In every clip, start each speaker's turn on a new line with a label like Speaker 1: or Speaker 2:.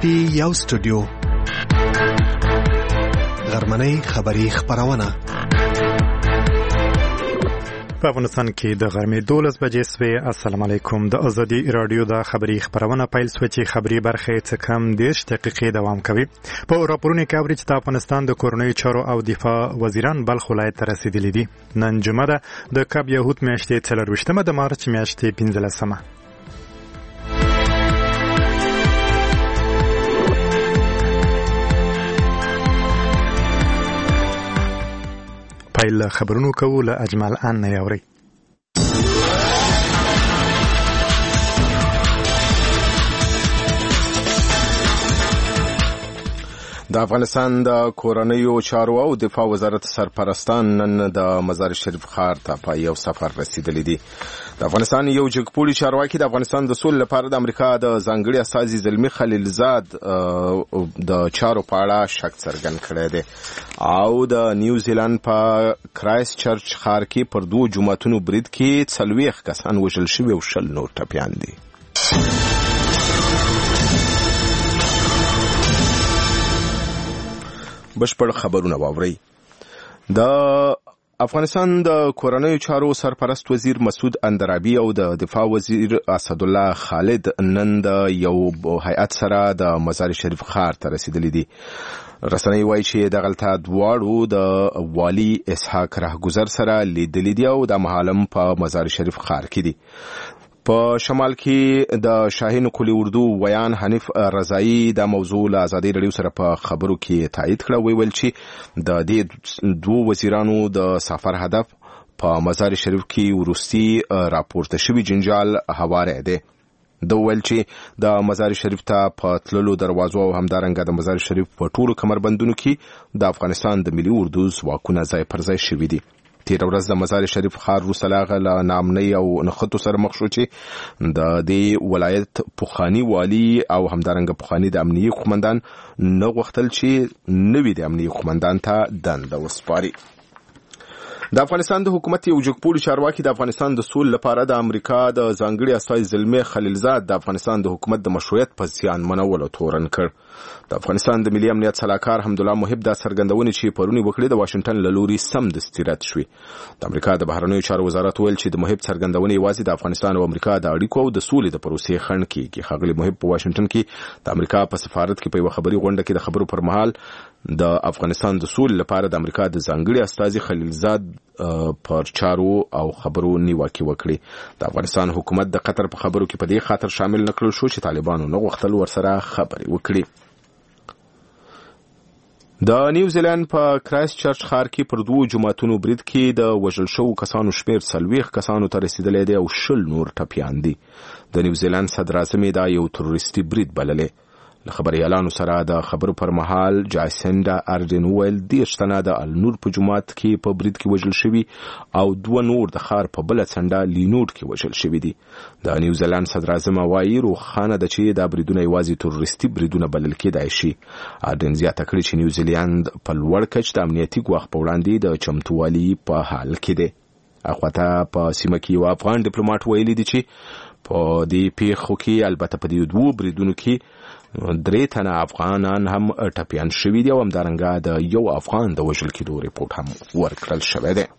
Speaker 1: کې یو سټوډیو غرمنۍ خبری خبرونه
Speaker 2: په افغانستان کې د غرمې 12 بجې سوي. السلام علیکم. د ازادي رادیو د خبری خبرونه پیل سو چې خبري برخه څه کم 10 دقیقې دوام کوي. په راپورونو کې اوري چې د افغانستان د کورنیو چارو او دفاع وزیران بلخ ولایت ته رسیدلي دي. نن جمعه ده د کب یهود میاشتې 24 د مارچ میاشتې 15. پیل خبرونو کوو له اجمل ان نه یوري.
Speaker 3: د افغانستان د کورنیو چارو او دفاع وزارت سرپرستان نن د مزار شریف ښار ته په یو سفر رسیدلي دي. د افغانستان یو جګپوړي چارواکي د افغانستان د سولې لپاره د امریکا د ځانګړي استازي زلمی خلیلزاد د چارو په اړه شک څرګند کړی دی او د نیوزیلند په کرایست چرچ ښار کې پر 2 جمعتونو برید کې 40 کسان وژل شوي او 10 نور ټپیان دي. بشپړ خبرونه واوري. د افغانستان د کورنیو چارو سرپرست وزیر مسعود اندرابي او د دفاع وزیر اسدالله خالد نن د یو هیئت سره د مزار شریف ښار ته رسیدلي دي. رسنۍ وایي چې دغلته دواړو د والي اسحاق رهګذر سره لیدلي دي او د مهالم په مزار شریف ښار کې دي. په شمال کې د شاهین کلی اردو ویان حنیف رضایی د موضوع له ازادي رادیو سره په خبرو کې تایید کړه. ویل چې د دې 2 وزیرانو د سفر هدف په مزار شریف کې ورستي راپورته شوی جنجال هواره دی. د ویل چې د مزار شریف ته په تللو دروازو او همدارنګه د مزار شریف په ټولو کمربندونو کې د افغانستان د ملي اردو ځواکونه ځای پر ځای شوي دي. تیر ورځ د مزار شریف ښار وروسته له هغه له ناامنۍ او نښتو سره مخ شو چې د دې ولایت پخواني والي او همدارنګه پخواني د امنیې قومندان نه غوښتل چې نوي د امنیې قومندان ته دنده وسپاري. د افغانستان د حکومت یو جګپوړي چارواکي د افغانستان د سولې لپاره د امریکا د ځانګړي استازي زلمی خلیلزاد د افغانستان د حکومت د مشروعیت په زیان منولو تورن کړ. د افغانستان د ملي امنیت صلاحکار حمدالله محب دا څرګندونې چې پرونی وکړې د واشنگټن له لوري سمدستي رد شوې. د امریکا د بهرنیو چارو وزارت ویل چې د محب څرګندونې یوازې د افغانستان او امریکا د اړیکو او د سولې د پروسې خنډ کیږي. ښاغلي محب په واشنگټن کې د امریکا په سفارت کې په یو خبري غونډه کې د خبرو پر مهال د افغانستان د سولې لپاره د امریکا د ځانګړي استازي خلیلزاد پر چارو او خبرو نیوکه وکړي. د افغانستان حکومت د قطر په خبرو کې په دې خاطر شامل نکړل شو چې طالبانو نه غوښتل ورسره خبرې وکړي. د نیوزیلند په کرایست چرچ ښار کې پر 2 جمعتونو برید کې د وژل شوو کسانو شمیر 40 کسانو ته رسیدلی دی او 10 نور ټپیان دي. د نیوزیلند صدر اعظم دا یو تروریستي برید بللی. له خبريالانو سره د خبرو پر مهال جایسنډا اردن ویل 10 تنه د النور په جماعت کې په برید کې وژل شوي او 2 نور د ښار په بل څنډه لینوډ کې وژل شوي دي. د نیوزیلند صدر اعظم وایي روښانه ده چې دا بریدونه یوازې تروریستي بریدونه بلل کېدای شي. اردن زیاته کړې چې نیوزیلند په لوړ کچ د امنیتي ګواښ په وړاندې د چمتووالي په حال کې دی. اخواته په سیمه کې یو افغان ډیپلوماټ ویلي دی چې په دې پیښو کې البته په دې 2 بریدونو کې 3 تنه افغانان هم ټپیان شوي دي او همدارنګه د یو افغان د وژل کېدو ریپورت هم ورکړل شوی دی.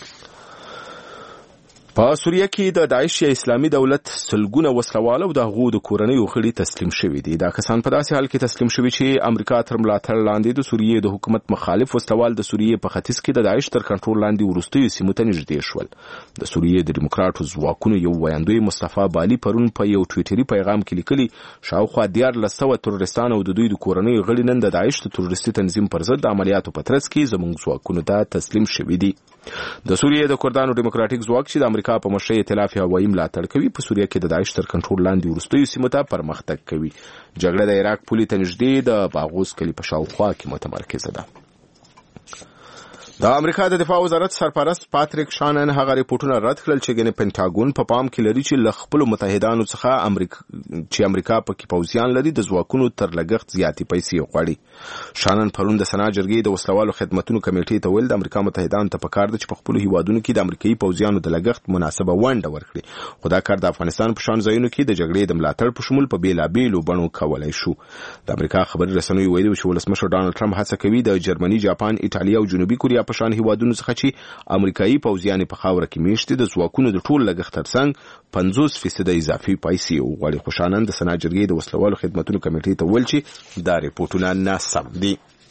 Speaker 3: په سوریه کې د داعش یا اسلامي دولت سلګونه وسلوال او د هغو د کورنیو غړي تسلیم شوي دي. دا کسان په داسې حال کې تسلیم شوي چې امریکا تر ملاتړ لاندې د سوریې د حکومت مخالف وسلوال د سوریې په ختیځ کې د داعش تر کنټرول لاندې وروستیو سیمو ته نږدې شول. د سوریې د دیموکراتو ځواکونو یو ویاندوی مصطفی بالي پرون په یو ټویټري پیغام کې لیکلي شاوخوا 1400 تروریستان او د دوی د کورنیو غړي نن د داعش د تروریستي تنظیم پر ضد د عملیاتو په ترڅ کې زموږ ځواکونو ته تسلیم شوي دي. د سوریې د کردانو دیموکراتیک ځواک چې د امریکا په مشرۍ ائتلاف هوایي ملاتړ کوي په سوریه کې د داعش تر کنټرول لاندې وروستیو سیمو ته پرمختګ کوي. جګړه د عراق پولې ته نږدې د باغوس کلي په شاوخوا کې متمرکزه ده. د امریکا د دفاع وزارت سرپرست پاتریک شانن هغه ریپورتونه رد کړل چې ګنې پینټاګون په پام کې لري چې ل خپل متحدانو څخه امریکا په کې پوځیان لري د ځواکونو تر لګښت زیاتې پیسې غواړي. شانن پرون د سنا جرګې د وسلوالو خدماتو کمیټې ته ویل د امریکا متحدانو ته پکار دي چې په خپل هیوادونو کې د امریکایي پوځیانو د لګښت مناسبه ونډه ورکړي. خو دا کار د افغانستان په شان ځایونو کې د جګړې د ملاتړ په شمول په بیلابیلو بڼو کولای شو. د امریکا خبري رسنیو ویلي چې ولسمشر ډانلډ ټرمپ هڅه کوي د جرمني، جاپان، ایټالیا او جنوبي کوریا په شان هیوادونو څخه چې امریکایي پوځیان په خاوره کې میشتي د ځواکونو د ټول لګښت ترڅنګ 50% اضافي پیسې وغواړي. خو شانن د سنا جرګې د وسلوالو خدماتو کمیټې ته ویل چې دا ریپورتونه ناسم دي.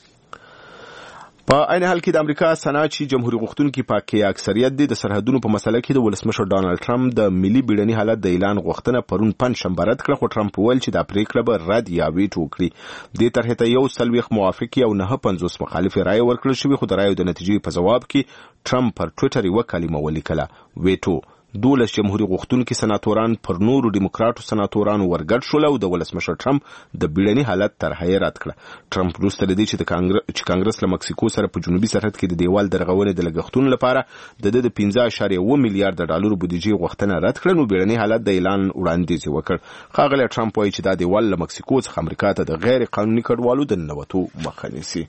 Speaker 3: په عین حال کې د امریکا سنا چې جمهوریت غوښتونکي پاکي اکثریت دي د سرحدونو په مسله کې د ولسمشر ډانلډ ټرمپ د ملي بیړني حالت د اعلان غوښتنه پرون پنځشنبه رد کړه. خو ټرمپ ویل چې دا پریکړه به رد یا ویټو کړي. د طرحې ته 140 موافق او 950 مخالف رائے ورکړل شوې. خو د رائے د نتیجې په جواب کې ټرمپ پر ټوئیټر یو کلمه ولیکله: ویټو. 12 جمهوریت غوښتونکي سناتوران پر نورو دیموکراتو سناتورانو ورګډ شول او د ولسمشر ټرمپ د بیړني حالت طرحه رد کړه. ټرمپ وروسته لدی چې کانګرس له مکسیکو سره په جنوبي سرحد کې د دیوال درغونې د لګښتونو لپاره د 15.1 میلیارډ ډالر بودیجې غوښتنه رد کړه، نو بیړني حالت د اعلان وړاندیز وکړ. ښاغلی ټرمپ وایي چې دا دیوال له مکسیکو څخه امریکا ته د غیر قانوني کډوالو د ننوتو مخه نیسي.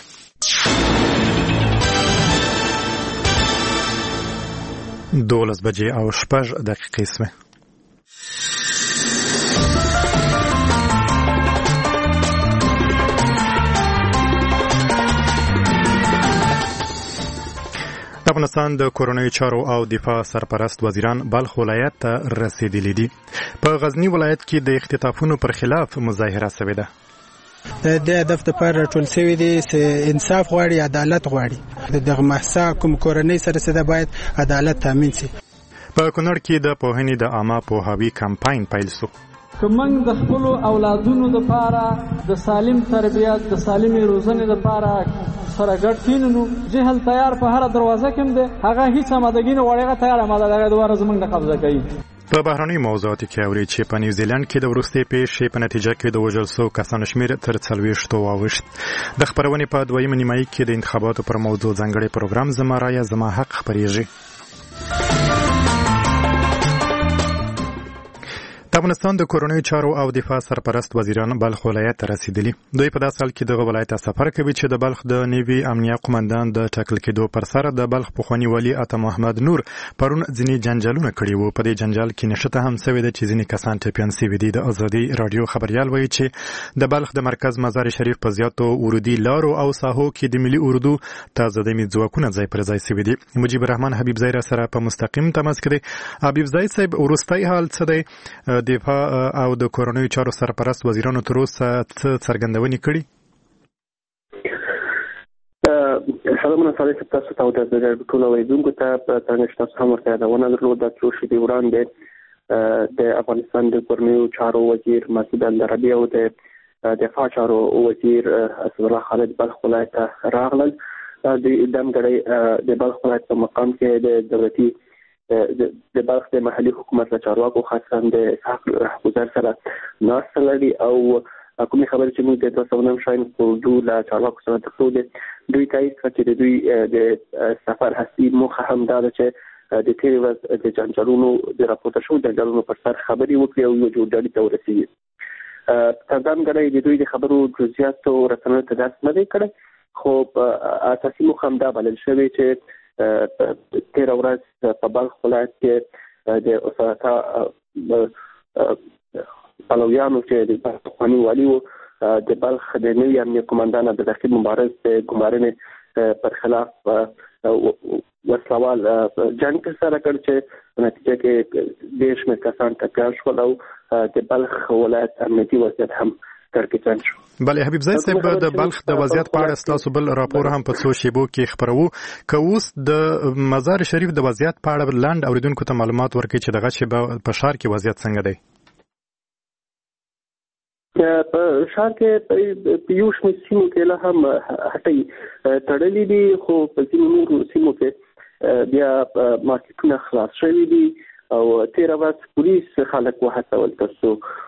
Speaker 2: 12 بجې او 6 دقیقې سوې. د افغانستان د کورنیو چارو او دفاع سرپرست وزیران بلخ ولایت ته رسیدلي دي. په غزنی ولایت کې د اختطافونو پر خلاف مظاهره شوې ده.
Speaker 4: د هدف لپاره ټول شوی دی چې انصاف غواړي، عدالت غواړي. دغه محسا کوم کورنۍ سره سره باید عدالت تامین شي.
Speaker 2: په کونړ کې د پوهنې د عامه پوهاوي کمپاین پیل شو.
Speaker 5: کومنګ د خپل اولادونو لپاره د سالم تربیت، د سالمې روزنې لپاره سره ګډ کینو. جهل تیار په هر دروازه کې دی، هغه هیڅ آمادګي نه وړي، تیار آماده دغه دواره زمنګ نه قبضه کوي.
Speaker 2: په بهرنۍ موضوعاتو کې اوري چې په نیوزیلند کې د وروستي پیښې په نتیجه کې د وژل شوو کسانو شمېر تر 40 واوښت. د خپرونې په دویمه نیمایي کې د انتخاباتو پر موضوع ځانګړی پروګرام زما رایه زما حق خپریږي. د افغانستان د کورنیو چارو او دفاع سرپرست وزیران بلخ ولایت ته رسیدلي. دوی په داسې حال کې دغه ولایت ته سفر کوي چې د بلخ د نیوي امنیه قومندان د ټاکل کېدو پر سر د بلخ پخواني والي عطا محمد نور پرون ځینې جنجالونه کړي وو. په دې جنجال کې نښته هم شوې ده چې ځینې کسان ټپیان شوي دي. د ازادي راډیو خبریال وایي چې د بلخ د مرکز مزار شریف په زیاتو ورودي لارو او ساحو کې د ملي اردو تازه دمي ځواکونه ځای پر ځای شوي دي. مجيب الرحمن حبیبزی را سره په مستقیم تماس کې دی. حبیبزی صاحب، وروستی حال څه دی؟ دفاع او د کورنیو چارو سرپرست وزیرانو تر اوسه څه څرګندونې کړي؟
Speaker 6: سلامونه صالح تاسو ته او د ټول اوریدونکو ته. څنګه تاسو هم ورته یادونه درلوده چې څو شېبې وړاندې د افغانستان د کورنیو چارو وزیر مسعود اندرابي او د دفاع چارو وزیر اسد الله خالد بلخ ولایت ته راغلل. د دمګړی د بلخ ولایت په مقام کې د دولتي د بلخ د محلي حکومت له چارواکو خاصه د اسحاق رهگذر سره ناسته لري او کومې خبرې چې موږ د 209 شاین اردو له چارواکو سره درلودې، دوی تایید کړ چې د دوی د سفر اصلي موخه هم دا ده چې د تېرې ورځ د جنجالونو د راپورته شوو جنجالونو پر سر خبرې وکړي او یو جوړجاړي ته ورسېږي. څرګندګړی د دوی د خبرو جزئیاتو رسنیو ته درس نه دی کړی، خو اساسي موخه هم دا بلل شوې چې تېره ورځ په بلخ ولایت کې د اساتا پلویانو چې د پخواني والي و د بلخ د نوي امنیه قومندان عبدالرقیب مبارز د ګمارنې پر خلاف وسلوال جنګ ترسره کړ چې په نتیجه کې 10 شمېر کسان ټپیان شول او د بلخ ولایت امنیتي وضعیت هم ترکیبن شو.
Speaker 2: بله حبیبزی صاحب، د بلخ د وضعیت په اړه ستاسو بل راپور هم په څو شیبو کې خپروو. که اوس د مزار شریف د وضعیت په اړه لاندې اوریدونکو ته معلومات ورکړي چې دغه شیبه په ښار کې وضعیت څنګه دی؟
Speaker 6: په ښار کې په یو شمېر سیمو کې لا هم هټۍ تړلې دي، خو په ځینو نورو سیمو کې بیا مارکیټونه خلاص شوي دي او 13 ورځ پولیس خلک وهڅول ترڅو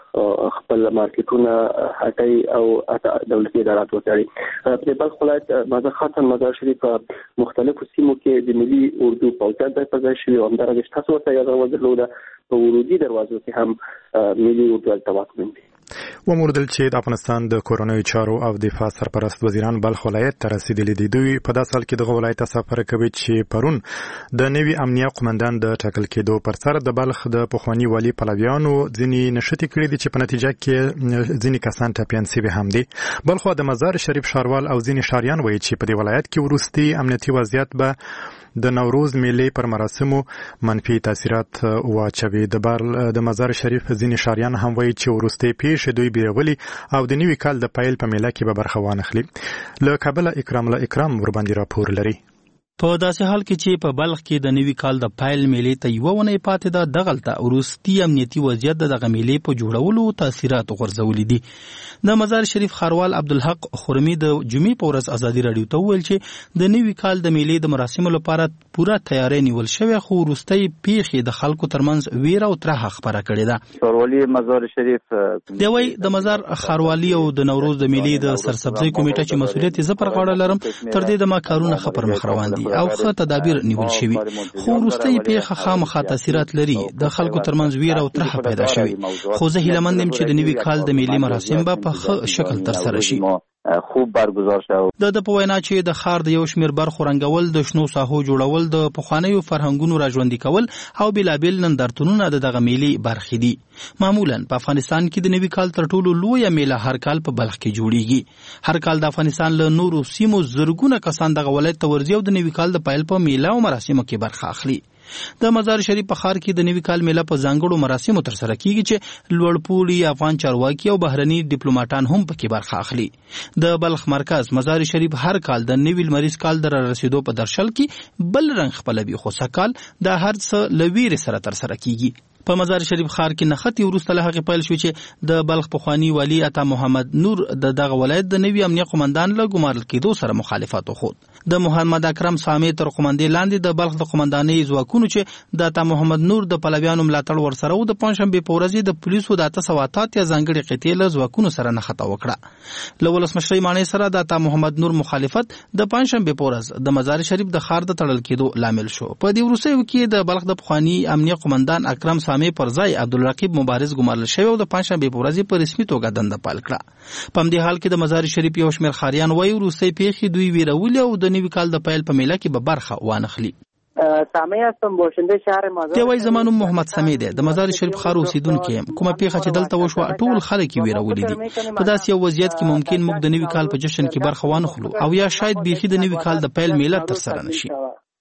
Speaker 6: خپل مارکیټونه هټي او دولتي ادارات وتاړي. په بلخ ولایت مزار خاصن مزار شریف مختلفو سیمو کې د ملي اردو پوځ د پځای شوی او همدارنګه تاسو ته یاد ورغلو په ورودي دروازو کې هم ملي اردو التواکمن دي.
Speaker 2: وموردل چې د افغانستان د کورنیو چارو او دفاع سرپرست وزیران بلخ ولایت ته رسیدلي دي. دوی په داسې حال کې دغه ولایت ته سفر کوي چې پرون د نوي امنیه قومندان د ټاکل کېدو پر سر د بلخ د پخواني والي پلویانو ځینې نشتې کړي دي چې په نتیجه کې ځینې کسان ټپیان سوي هم دي. بلخ د مزار شریف ښاروال او ځینې ښاریان وایي چې په دې ولایت کې وروستي امنیتي وضعیت به د نوروز میلې پر مراسمو منفي تاثیرات واچوي. د مزار شریف ځینې ښاریان هم وایي چې وروستي پیښې دوی بیرولي او د نوي کال د پیل په میله کې به برخه وانخلي. له کابل اکرام ورباندې راپور لري.
Speaker 7: په داسې حال کې چې په بلخ کې د نوي کال د پایل میلې ته یوه ونې پاتې ده، دغلته وروستي امنیتي وضعیت د دغه میلې په جوړولو تاثیرات غورځولي دي. د مزار شریف ښاروال عبدالحق خرمي د جمعې په ورځ ازادي راډیو ته وویل چې د نوي کال د میلې د مراسمو لپاره پوره تیاری نیول شوی، خو وروستۍ پیښې د خلکو ترمنځ ویره او ترهه خپره کړې ده.
Speaker 8: ښاروالي مزار شریف
Speaker 7: دی وایي د مزار ښاروالي او د نوروز د میلې د سرسبزۍ کمیټه چې مسؤلیت یې زه پر غاړه لرم، تر دې دمه کارونه ښه پر مخ روان دي او ښه تدابیر نیول شوي، خو وروستۍ پیښه خامخا تاثیرات لري. د خلکو ترمنځ ویره او ترهه پیدا شوي، خو زه هیله مند یم چې د نوي کال د میلې مراسم به په ښه شکل ترسره شي.
Speaker 8: خوب برگزار شو.
Speaker 7: د په وینا چې د ښار د یو شمېر برخو رنګول، د شنو ساحو جوړول، د پخوانیو فرهنګونو راژوندي کول او بېلابېل نندارتونونه د دغه میلې برخې دي. معمولا په افغانستان کې د نوي کال تر ټولو لویه میله هر کال په بلخ کې جوړیږي. هر کال د افغانستان له نورو سیمو زرګونه کسان دغه ولایت ته ورځي او د نوي کال د پیل په میله او مراسمو کې برخه اخلي. د مزار شریف په ښار کې د نوي کال میله په ځانګړو مراسمو ترسره کیږي چې لوړپوړي افغان چارواکي او بهرني ډیپلوماټان هم پکې برخه اخلي. د بلخ مرکز مزار شریف هر کال د نوي لمریز کال د رارسېدو په درشل کې بل رنګ خپلوي، خو سږکال د هر څه له ویرې سره ترسره کیږي. په مزار شریف ښار کې نښتې وروسته له هغې پیل شو چې د بلخ پخواني والي عطا محمد نور د دغه ولایت د نوي امنیه قومندان له ګمارل کېدو سره مخالفت وښود. د محمد اکرم سامي تر قومندې لاندې د بلخ د قومندانۍ ځواکونو چې د عطا محمد نور د پلویانو ملاتړ ورسره و، د پنجشنبې په ورځ د پولیسو د 888 ځانګړې قطعې له ځواکونو سره نښته وکړه. له ولسمشرۍ ماڼۍ سره د عطا محمد نور مخالفت د پنجشنبې په ورځ د مزار شریف د ښار د تړل کېدو لامل شو. په دې وروستیو کې د بلخ د پخواني امنیه قومندان اکرم سامي پر ځای عبدالرقیب مبارز ګمارل شوی او د پنجشنبې په ورځ په رسمي توګه دنده پیل کړه. په همدې حال کې د مزار شریف یو شمېر ښاریان وایي وروستۍ پیښې دوی ویرولي او د نوي کال د پیل په میله کې به برخه وانخلي.
Speaker 9: سامي هستم، باشنده شهر مزار.
Speaker 7: دی وایي زما نوم محمد سامي دی، د مزار شریف ښار اوسیدونکی یم. کومه پیښه چې دلته وشوه ټول خلک یې ویرولي دي. په داسې یو وضعیت کې ممکن موږ د نوي کال په جشن کې برخه وانخلو او یا شاید بیخي د نوي کال د پیل میله ترسره نشي.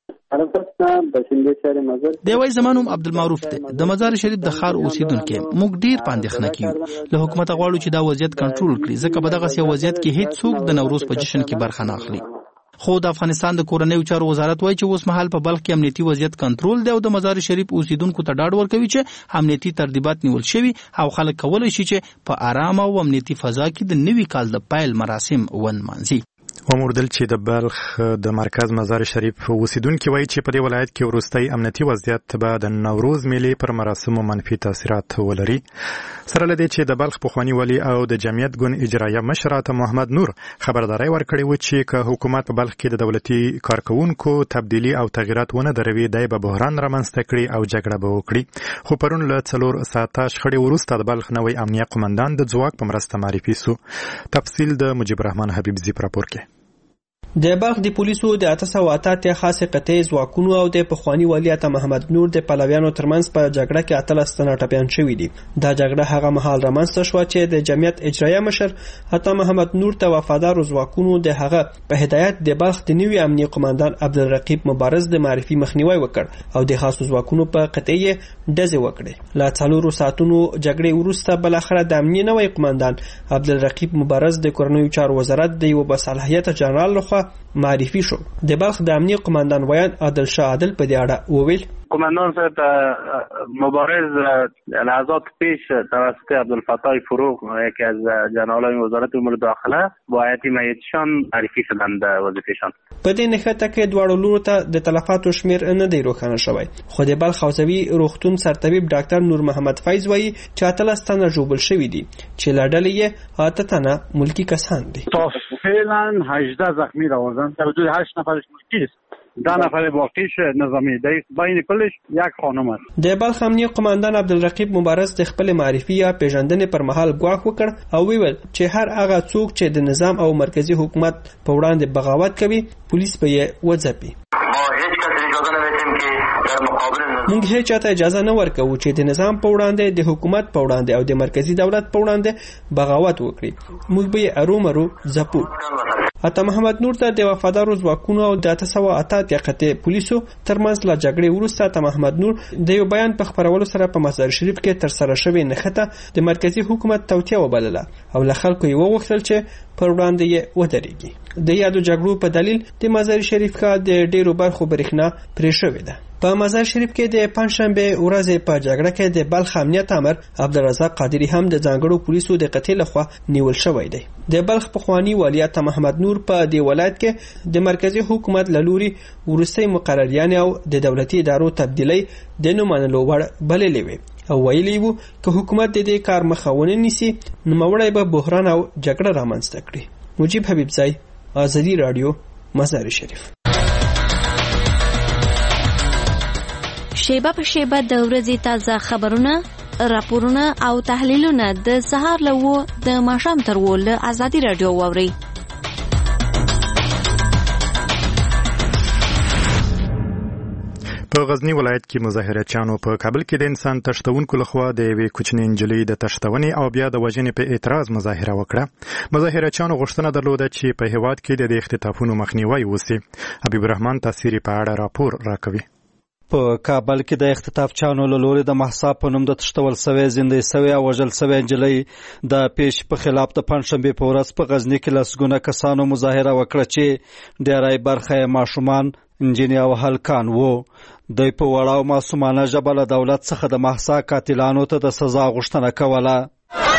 Speaker 7: دی وایي زما نوم عبدالمعروف دی، د مزار شریف د ښار اوسیدونکی یم. موږ ډیر په اندېښنه کې یو. له حکومته غواړو چې دا وضعیت کنټرول کړي، ځکه په دغسې یو وضعیت کې هیڅ څوک د نوروز په جشن کې برخه نه اخلي. خو د افغانستان د کورنیو چارو وزارت وایي چې اوس مهال په بلخ کې امنیتي وضعیت کنټرول دی او د مزار شریف اوسیدونکو ته ډاډ ورکوي چې امنیتي ترتیبات نیول شوي او خلک کولی شي چې په آرامه او امنیتي فضا کې د نوي کال د پیل مراسم ونمانځي.
Speaker 2: وموردل چې د بلخ د مرکز مزار شریف اوسیدونکي وایي چې په دې ولایت کې وروستی امنیتي وضعیت به د نوروز میلې پر مراسمو منفي تاثیرات ولري. سره له دې چې د بلخ پخواني والي او د جمعیت ګوند اجرایه مشر عطا محمد نور خبرداری ورکړې و چې که حکومت په بلخ کې د دولتي کارکوونکو تبدیلي او تغییرات ونه دروي، دی به بحران رامنځته کړي او جګړه به وکړي. خو پرون له 4 ساعته شخړې وروسته د بلخ نوی امنیه قومندان د ځواک په مرسته معرفي سو. تفصیل د مجيب الرحمن حبیب زی راپور کې.
Speaker 10: د بلخ د پولیسو د 888 خاصه قطعې ځواکونو او د پخواني والي عطا محمد نور د پلویانو ترمنځ په جګړه کې 13 تنه ټپیان شوي دي. دا جګړه هغه مهال رامنځته شوه چې د جمعیت اجرایه مشر عطا محمد نور ته وفادارو ځواکونو د هغه په هدایت د بلخ د نوي امنیه قومندان عبدالرقیب مبارز د معرفي مخنیوي وکړ او د خاصو ځواکونو په قطعې ډزې وکړې. له 4 ساعتونو جګړې وروسته بلاخره د امنیه نوی قومندان عبدالرقیب مبارز د کورنیو چارو وزارت د یو بصلاحیت جنرال لخوا معرفي شو. د بلخ د امنیه قومندان ویان عادل شاه عادل په دې اړه وویل
Speaker 11: کماندان صاحب مبارز لحظات پیش توسط عبدالفتاح فروغ یکی از جنرالان وزارت امور داخله با هیئت میتشان معرفی شدند وظیفهشان.
Speaker 10: په دې نښته کې دواړو لورو ته د تلفاتو شمیر نه دی روښانه شوی، خو د بلخ حوزوي روغتون سرطبیب ډاکټر نور محمد فیض وایي چې 18 تنه ژوبل شوي دي چې له ډلې یې 8 تنه ملکی کسان دي.
Speaker 12: تا فعلا 18 زخمی روزن، حدود 8 نفرش ملکی است، 10 نفر باقیش نظامی دی، بین کلش یک خانم است.
Speaker 10: د بلخ امنیه قماندان عبدالرقیب مبارز د خپل معرفي یا پیژندنې پر مهال ګواښ وکړ او ویل چې هر هغه څوک چې د نظام او مرکزی حکومت په وړاندې بغاوت کوي پولیس به یې وځپي. موږ هیڅ چاته اجازه نه ورکوو چې د نظام په وړاندې، د حکومت په وړاندې او د مرکزی دولت په وړاندې بغاوت وکړي. موږ به یې ارومرو ځپو. عطا محمد نور ته د وفادارو ځواکونو او د 888 قطعي پولیسو ترمنځ لا جګړې وروسته عطا محمد نور د یو بیان په خبرولو سره په مزار شریف کې تر سره شوې نښته د مرکزی حکومت توطیه وبلله او له خلکو یې وغوښتل چې پر وړاندې یې ودرېږي. د یادو جګړو په دلیل د مزار شریف ښار د ډیرو برخو برېښنا پرې شوې ده. په مزار شریف کې د پنځشنبه ورځې په جګړه کې د بلخ امنیت امر عبدالرزاق قادری هم د ځانګړو پولیسو د قطعي لخوا نیول شوی دی. د بلخ پخوانی والی عطا محمد نور په دې ولایت کې د مرکزی حکومت له لوري وروستۍ مقرریانې او د دولتي ادارو تبدیلۍ د نه منلو وړ بللې وې او ویلي وو که حکومت د دې کار مخه ونه نیسي نوموړی به بحران او جګړه رامنځته کړي. مجیب حبیبزی، آزادی رادیو، مزار شریف.
Speaker 13: شیبه په شیبه د ورځې تازه خبرونه، راپورونه او تحلیلونه د سهار له 9 د ماښام تر 10 له آزادی رادیو واورئ.
Speaker 2: په غزنی ولایت کې مظاهرچیانو په کابل کې د انسان تښتونکو لخوا د یوې کوچنۍ نجلۍ د تښتونې او بیا د وژنې په اعتراض مظاهره وکړه. مظاهرچیانو غوښتنه درلوده چې په هیواد کې د اختطافونو مخنیوی وشي. حبیب الرحمن تاثیری په اړه راپور راکوي.
Speaker 14: په کابل کې د اختطافچیانو له لوري د محسا په نوم د تښتول سوی، زندۍ سوی او وژل سوی نجلۍ د پیښې په خلاف د پنځشنبې په ورځ په غزني کې لسګونه کسانو مظاهره وکړه چې ډېری برخه یې ماشومان، نجونې او هلکان وو. دوی په وړه او معصومانه ژبه له دولت څخه د محسا قاتلانو ته د سزا غوښتنه کوله.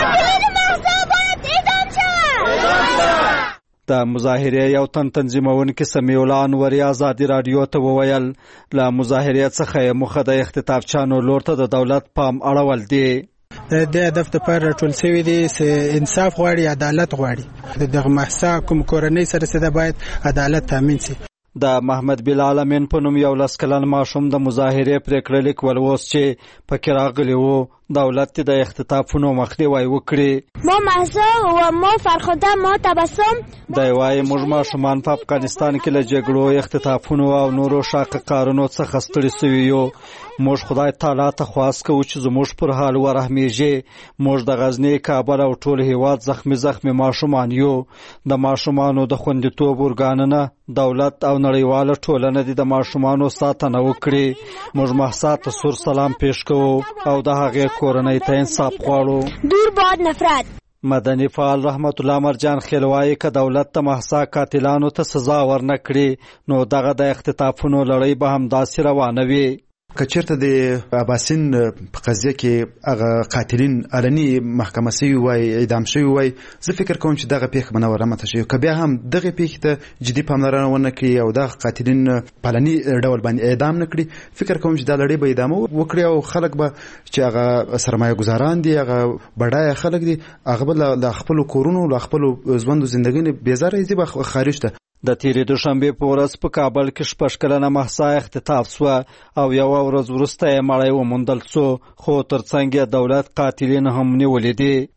Speaker 14: د مظاهرې یو تن تنظیمونکي سمیع الله انوري آزادي رادیو ته وویل له مظاهرې څخه موخه د اختطافچیانو لور ته د دولت پام اړول دی.
Speaker 4: د هدف لپاره ټول شوی دی چې انصاف غواړي، عدالت غواړي. د محسا کوم کورنۍ سره څه باید عدالت تامین شي.
Speaker 14: د محمد بلال امین په نوم یو 10 کلن ماشوم د مظاهرې پریکړه لیک ولوست چې پکې راغلی وو دولت د اختطافونو مخنیوی وکړي.
Speaker 15: ما محسا و ما فرخنده ما تبسم
Speaker 14: دی وايي موږ ماشومان په افغانستان کې له جګړو، اختطافونو او نورو شاقه کارونو څخه ستړي سوي یو. موږ خدای تعالی ته خواست کوو چې زموږ پر حال ورحمیږي. موږ د غزنی، کابل او ټول هیواد زخمی ماشومان یو. د ماشومانو د خوندیتوب ارګانونه، دولت او نړیواله ټولنه د ماشومانو ساتنه وکړي. موږ محسا ته سور سلام پیش کوو او د هغې کورنۍ ته انصاف غواړو.
Speaker 15: دور باد نفرت.
Speaker 14: مدني فعال رحمت الله مرجان خیلوایی که دولت ته محسا قاتلانو ته سزا ورنکړي نو دغه د اختطافونو لړۍ به همداسې روانه وي.
Speaker 16: که چېرته د اباسین په قضیه کې هغه قاتلین علني محکمه شوي وای، اعدام شوي وای، زه فکر کوم چې دغه پیښه به نه ورامته شي. که بیا هم دغه پیښې ته جدي پاملرنه ونه کړي او دغه قاتلین په علني ډول باندې اعدام نه کړي، فکر کوم چې دا لړۍ به ادامه وکړي او خلک به چې هغه سرمایه ګزاران دي، هغه بډایه خلک دي، هغه به له خپلو کورونو، له خپلو ژوند او زندګۍ نه بېزاره ځي به خارج ته.
Speaker 14: د تیرې دوشنبې په ورځ په کابل کې 6 کلنه محسا اختطاف سوه او یوه ورځ وروسته یې مړی وموندل سو، خو ترڅنګ یې دولت قاتلین هم نیولي دي.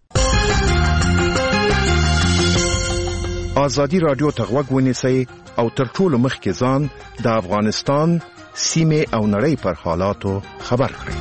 Speaker 17: آزادي رادیو ته غوږ ونیسئ او تر ټولو مخکې ځان د افغانستان، سیمې او نړۍ پر حالاتو خبر کړئ.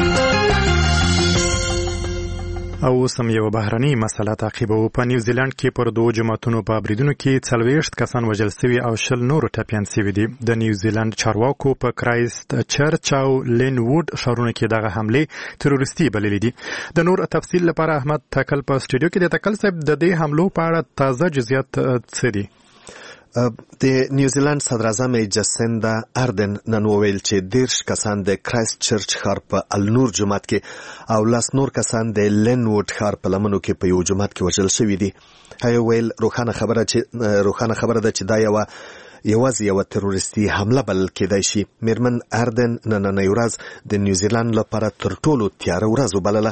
Speaker 2: او سم یو بهرنی مسله تعقیبو. په نیوزیلند کې پر 2 جماعتونو په بریدونو کې 40 کسان وژل شوي او 10 نور ټپیان شوي دي. د نیوزیلند چارواکو په کرایست چرچ او لین ووډ ښارونو کې دغه حملې تروریستي بللې دي. د نور تفصیل لپاره احمد تکل په سټوډیو کې د تکل صاحب د دې حملو په اړه تازه جزئیات څه دي؟
Speaker 1: د نیوزیلند صدراعظم جسیندا اردن نن وویل چې 10 کسان د کرایست چرچ ښار په النور جومات کې او 10 نور کسان د لینوډ ښار په لمنو کې په یو جومات کې وژل شوي دي. هغه ویل روښانه خبره ده چې دا یوازې یو تروریستي حمله بلل کېدای شي. میرمن اردن نننۍ ورځ د نیوزیلند لپاره تر ټولو تیاره ورځ وبلله.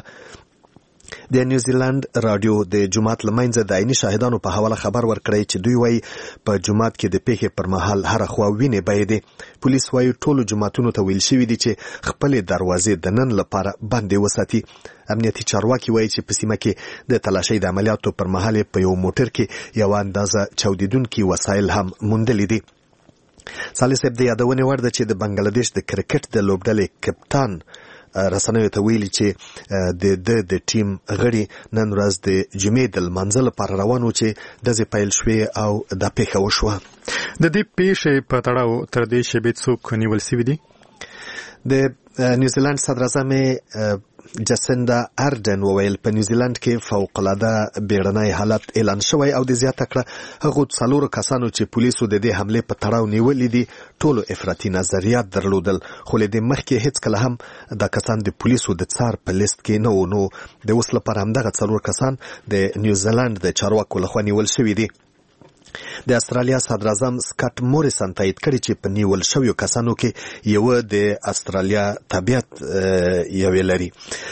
Speaker 1: د نیوزیلند رادیو د جمعات لمنځه د عیني شاهدانو په حواله خبر ورکړی چې دوی وایي په جمعات کې د پیښې پر مهال هر خوا وینې بهیدې. پولیس وایي ټولو جمعاتونو ته ویل شوي دي چې خپلې دروازې د نن لپاره بندې وساتي. امنیتي چارواکي وایي چې په سیمه کې د تلاشۍ د عملیاتو پر مهال په یو موټر کې یو اندازه چاودیدونکي وسایل هم موندلي دي. صالح صاحب د یادونې وړ ده چې د بنګلاديش د کرکټ د لوبډلې کپتان رسنیو ته ویلي چې د ټیم غړي نن ورځ د جمعې د لمانځه لپاره روان وو چې ډزې پیل شوې او دا پیښه وشوه.
Speaker 2: د دې پیښې په تړاو تر دې شیبې څوک نیول شوي دي؟
Speaker 1: د نیوزیلند صدراعظم جسیندا اردن وویل په نیوزیلند کې فوق العاده بیړنی حالت اعلان شوی او د زیاته کړه هغو 4 کسانو چې پولیسو د دې حمله په تړاو نیولې دي ټولو افراطي نظریات درلودل، خو له دې مخکې هیڅ کله هم دا کسان د پولیسو د څار په لیست کې نه وو. نو د اوس لپاره همدغه 4 کسان د نیوزیلند د چارواکو لخوا نیول شوي دي. د استرالیا صدراعظم سکاټ موریسن تایید کړی چې په نیول شویو کسانو کې یو د استرالیا طبیعت یو لري.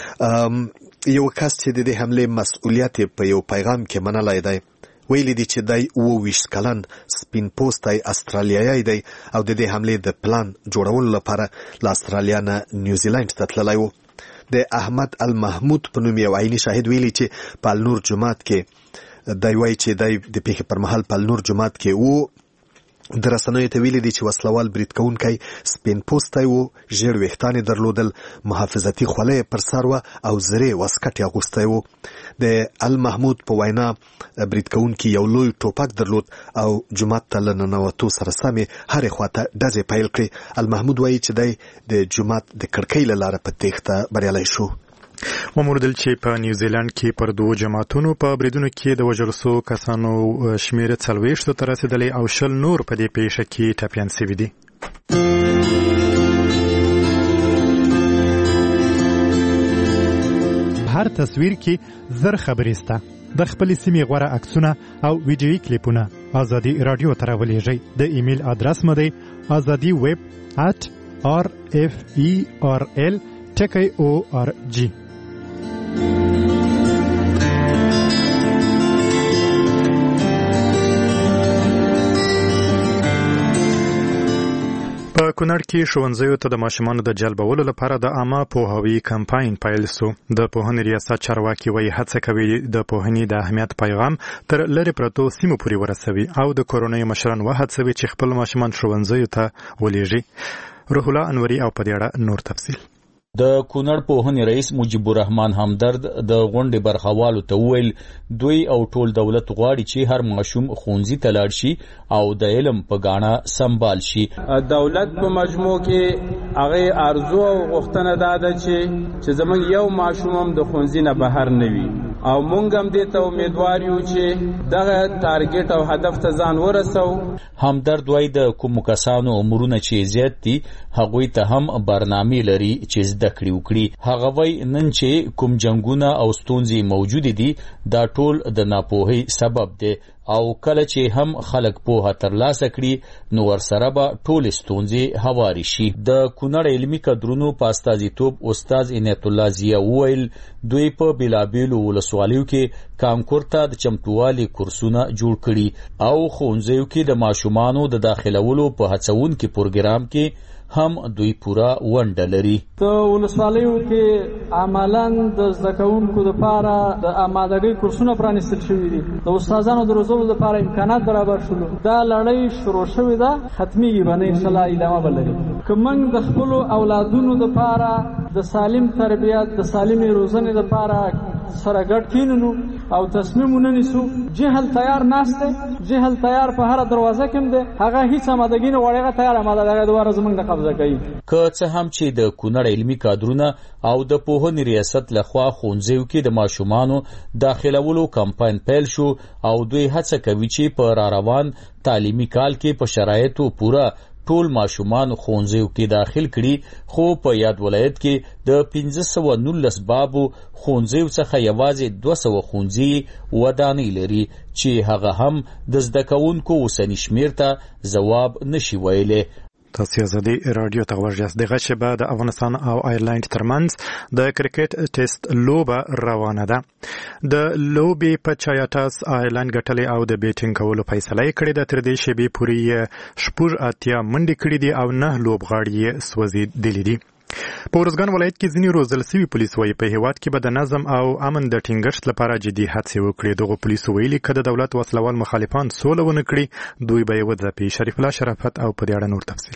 Speaker 1: یو کس چې د دې حمله مسؤلیت په یو پیغام کې منلای دی، ویلي دي چې دای 22 کلن سپین پوسټای استرالیایي دی او د دې حمله د پلان جوړولو لپاره له استرالیا نه نیوزیلند ته تللی و. د احمد المحمود په نوم یو عیني شاهد ویلي چې په النور جومات کې دای وایي چې دای د پیښې پر مهال په النور جومات کې وو. د رسنیو ته ویلي دي چې وسلوال برید کوونکی سپین پوستی و، ژیړ ویښتان یې درلودل، محافظتي خولۍ یې پر سر وه او زرې واسکټ یې اغوستی و. د المحمود په وینا برید کوونکي یو لوی ټوپک درلود او جومات ته له ننوتو سره سمې هرې خواته ډزې پیل کړې. المحمود وایي چې دی د جومات د کړکۍ له لارې په تېښته بریالی شو.
Speaker 2: وموندل چې په نیوزیلند کې پر 2 جماعتونو په بریدونو کې د وژل شوو کسانو شمېر 40 ته رسېدلی او 20 نور په دې پیښه کې ټپیان شوي دي. هر تصویر کې زر خبرې شته. د خپلې سیمې غوره عکسونه او ویډیویي کلیپونه ازادي رادیو ته راولېږئ. د ایمیل ادرس مو دی azadiweb@referl.org. په کونړ کې ښوونځیو ته د ماشومانو د جلبولو لپاره د عامه پوهاوي کمپاین پیل شو. د پوهنې ریاست چارواکي وایي هڅه کوي د پوهنې د اهمیت پیغام تر لرې پرتو سیمو پورې ورسوي او د کورنیو مشران وهڅوي چې خپل ماشومان ښوونځیو ته ولېږي. روح الله انوري او په دې اړه نور تفصیل.
Speaker 18: د کونړ پوهنې رئیس مجيب الرحمن همدرد د غونډې برخوالو ته وویل دوی او ټول دولت غواړي چې هر ماشوم ښوونځي ته لاړ شي او د علم په ګاڼه سمبال شي.
Speaker 19: دولت په مجموع کې هغه ارزو او غوښتنه ده چې زموږ یو ماشوم هم د ښوونځي نه بهر نه وي او مونږ هم دې ته امیدوار یو چې دغه ټارګټ او هدف ته ځان ورسو.
Speaker 18: همدرد وایي د کوم کسانو عمرونه چې زیات دي هغوی ته هم برنامې لري چې زده کړې وکړي. هغه وایي نن چې کوم جنګونه او ستونزې موجود دي دا ټول د ناپوهۍ سبب دی او کله چې هم خلک پوهه ترلاسه کړي نو ورسره به ټول ستونزې هواري شي. د کونړ علمي کدرونو په استازیتوب استاد عنایت الله ضیا وویل دوی په بېلابېلو ولسوالیو کې کانکور ته د چمتووالي کورسونه جوړ کړي او ښوونځیو کې د ماشومانو د داخلولو په هڅونکي پروګرام کې هم دوی پورا ونډه لري.
Speaker 5: د ولسوالیو کې عملاً د زده کوونکو لپاره د آمادګۍ کورسونه پرانیستل شوي دي. د استادانو د روزلو لپاره امکانات برابر شول. دا لړۍ شروع شوې ده، ختمېږي به نه، انشاءالله ادامه به لري. که موږ د خپلو اولادونو لپاره د سالم تربیت، د سالمې روزنې لپاره سره ګډ کینو او تصمیم ونیسو. جهل تیار ناشته، جهل تیار په هر دروازه کې دی، هغه هیڅ آمادګي نه وړيغه تیار آماده دغه دواره زمونږ د قبضه کوي.
Speaker 18: که څه هم چې د کونړ علمي کادرونه او د پوهنې ریاست لخوا ښوونځیو کې د ماشومانو داخلولو کمپاین پیل شو او دوی هڅه کوي چې په راروان تعلیمي کال کې په شرایطو پوره ټول ماشومان ښوونځیو کې داخل کړي، خو په یاد ولایت کې د 1519 بابو ښوونځیو څخه یوازې 200 ښوونځي ودانۍ لري چې هغه هم د زده کوونکو اوسني شمېر ته ځواب نشي ویلی.
Speaker 2: تاسو ازادي رادیو ته ورجاست. دغه شبه د افغانستان او آیرلند ترمنځ د کرکټ ټیسټ لوبه روانه ده. د لوبې په چایټاس آیرلند ګټلې او د بیټینګ کولو فیصله کړې ده. تر دې شبې پورې شپږ اتیا منډې کړې دي او 9 لوبغاړي سوځېدلي دي. په ورزګان ولایت کې ځینې روزل سوي پولیس وایي په هیواد کې به د نظم او امن د ټینګښت لپاره جدي هڅې وکړي. دغه پولیسو ویلي که د دولت وسلوال مخالفان سوله ونه کړي دوی به یې وځپي. شریف الله شرافت او په دې اړه نور تفصیل.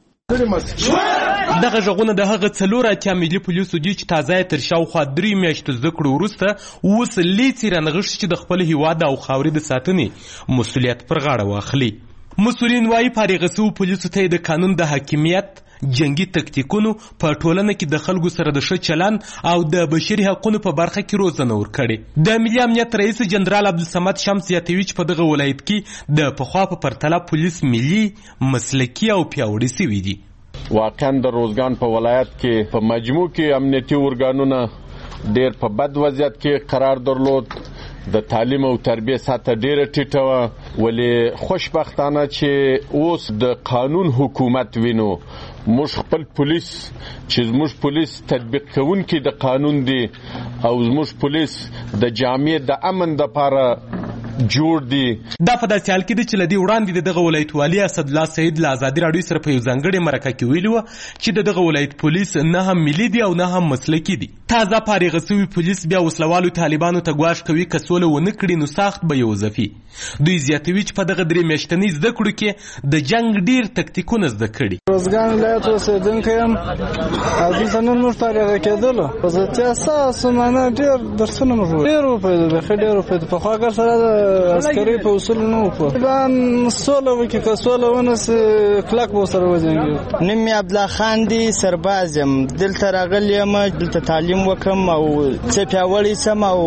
Speaker 20: دغه ژغونه د هغه 4 ملي پولیسو دي چې تازه تر شاوخوا 3 میاشتو زده کړو وروسته اوس لیڅې رانغښتي چې د خپل هیواد او خاورې د ساتنې مسؤلیت پر غاړه واخلي. مسؤلین وایي فارغ سوو پولیسو ته د قانون د حاکمیت، جنگي تکتیکونو، په ټولنه کې د خلکو سره د ښه چلند او د بشري حقوقو په برخه کې روزنه ورکړي. د ملي امنیت رئیس جنرال عبدالصمد شمس زیاتوي چې په دغه ولایت کې د پخوا په پرتله پولیس ملي، مسلکي او پیاوړي سوي دي.
Speaker 21: واقعا د روزګان په ولایت کې په مجموع کې امنیتي ارګانونه ډېر په بد وضعیت کې قرار درلود. د تعلیم او تربیه سطح ډیره ټیټه وه، ولې خوشبختانه چې اوس د قانون حکومت وینو. موږ خپل پولیس چې زموږ پولیس تطبیق کوونکي د قانون دي او زموږ پولیس د جامع د امن لپاره جوړ دي.
Speaker 20: دا په داسې حال کې دی چې له دې وړاندې د دغه ولایت والي اسدالله سعید له ازادي راډیو سره په یو ځانګړې مرکه کې ویلي وه چې د دغه ولایت پولیس نه هم ملي دي او نه هم مسلکي دي. تازه فارغه سوي پولیس بیا وسلوالو طالبانو ته ګواښ کوي که سوله ونه کړي نو سخت به یې وځپي. دوی زیاتوي چې په دغه 3 میاشتنۍ زده کړو کې د جنګ ډیر تکتیکونه زده کړي.
Speaker 22: روزګان ولایت اوسېدونکی یم او دلته نن موږ فارغه کېدلو په ذاتي اساس معنی ډېر درسونه موږ ډېر وپوهېدو، بیخي ډېر وپوهېدو. پخوا ګر سره عسکري په اصول نه وپوه بان سوله وکړي، که سوله ونسي کلک به ورسره وجنګېږو.
Speaker 23: نوم مې عبدالله خان دی، سرباز یم. دلته راغلی یم دلته تعلیم وکړم او څه پیاوړی سم او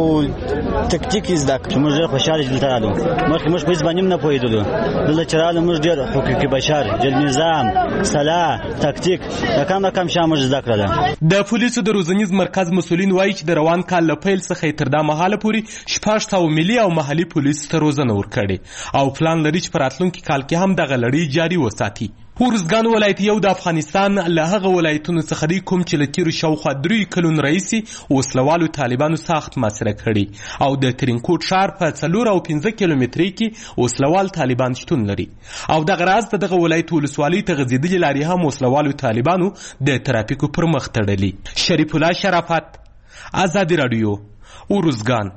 Speaker 23: تکتیک زده کړم.
Speaker 24: موږ ډېر خوشحاله چې دلته رالو. مخکې موږ په هېڅ باندې هم نه پوهېدلو. دلته چې رالو موږ ډېر حقوق بشر، جل نظام، سلاح، تکتیک د کم شیان موږ زده کړله.
Speaker 20: د پولیسو د روزنیز مرکز مسؤلین وایي چې د روان کال له پیل څخه تر دا مهاله پورې 600 ملي او محلي پولیس ته روزنه ورکړې او پلان لري چې په راتلونکي کال کې هم دغه لړۍ جاري وساتي. ورزګان ولایت یو د افغانستان له هغه ولایتونو څخه دی کوم چې له تیرو شاوخوا 3 کلونو راهیسې وسلوالو طالبانو سخت محاصره کړي او د ترینکوټ ښار په 4 او 15 کیلومترۍ کې وسلوال طالبان شتون لري او دغه راز د دغه ولایت ولسوالۍ ته غځېدلې لارې هم وسلوالو طالبانو د ترافیکو پر مخ تړلي. شریف الله شرافت، ازادي راډیو، ورزګان.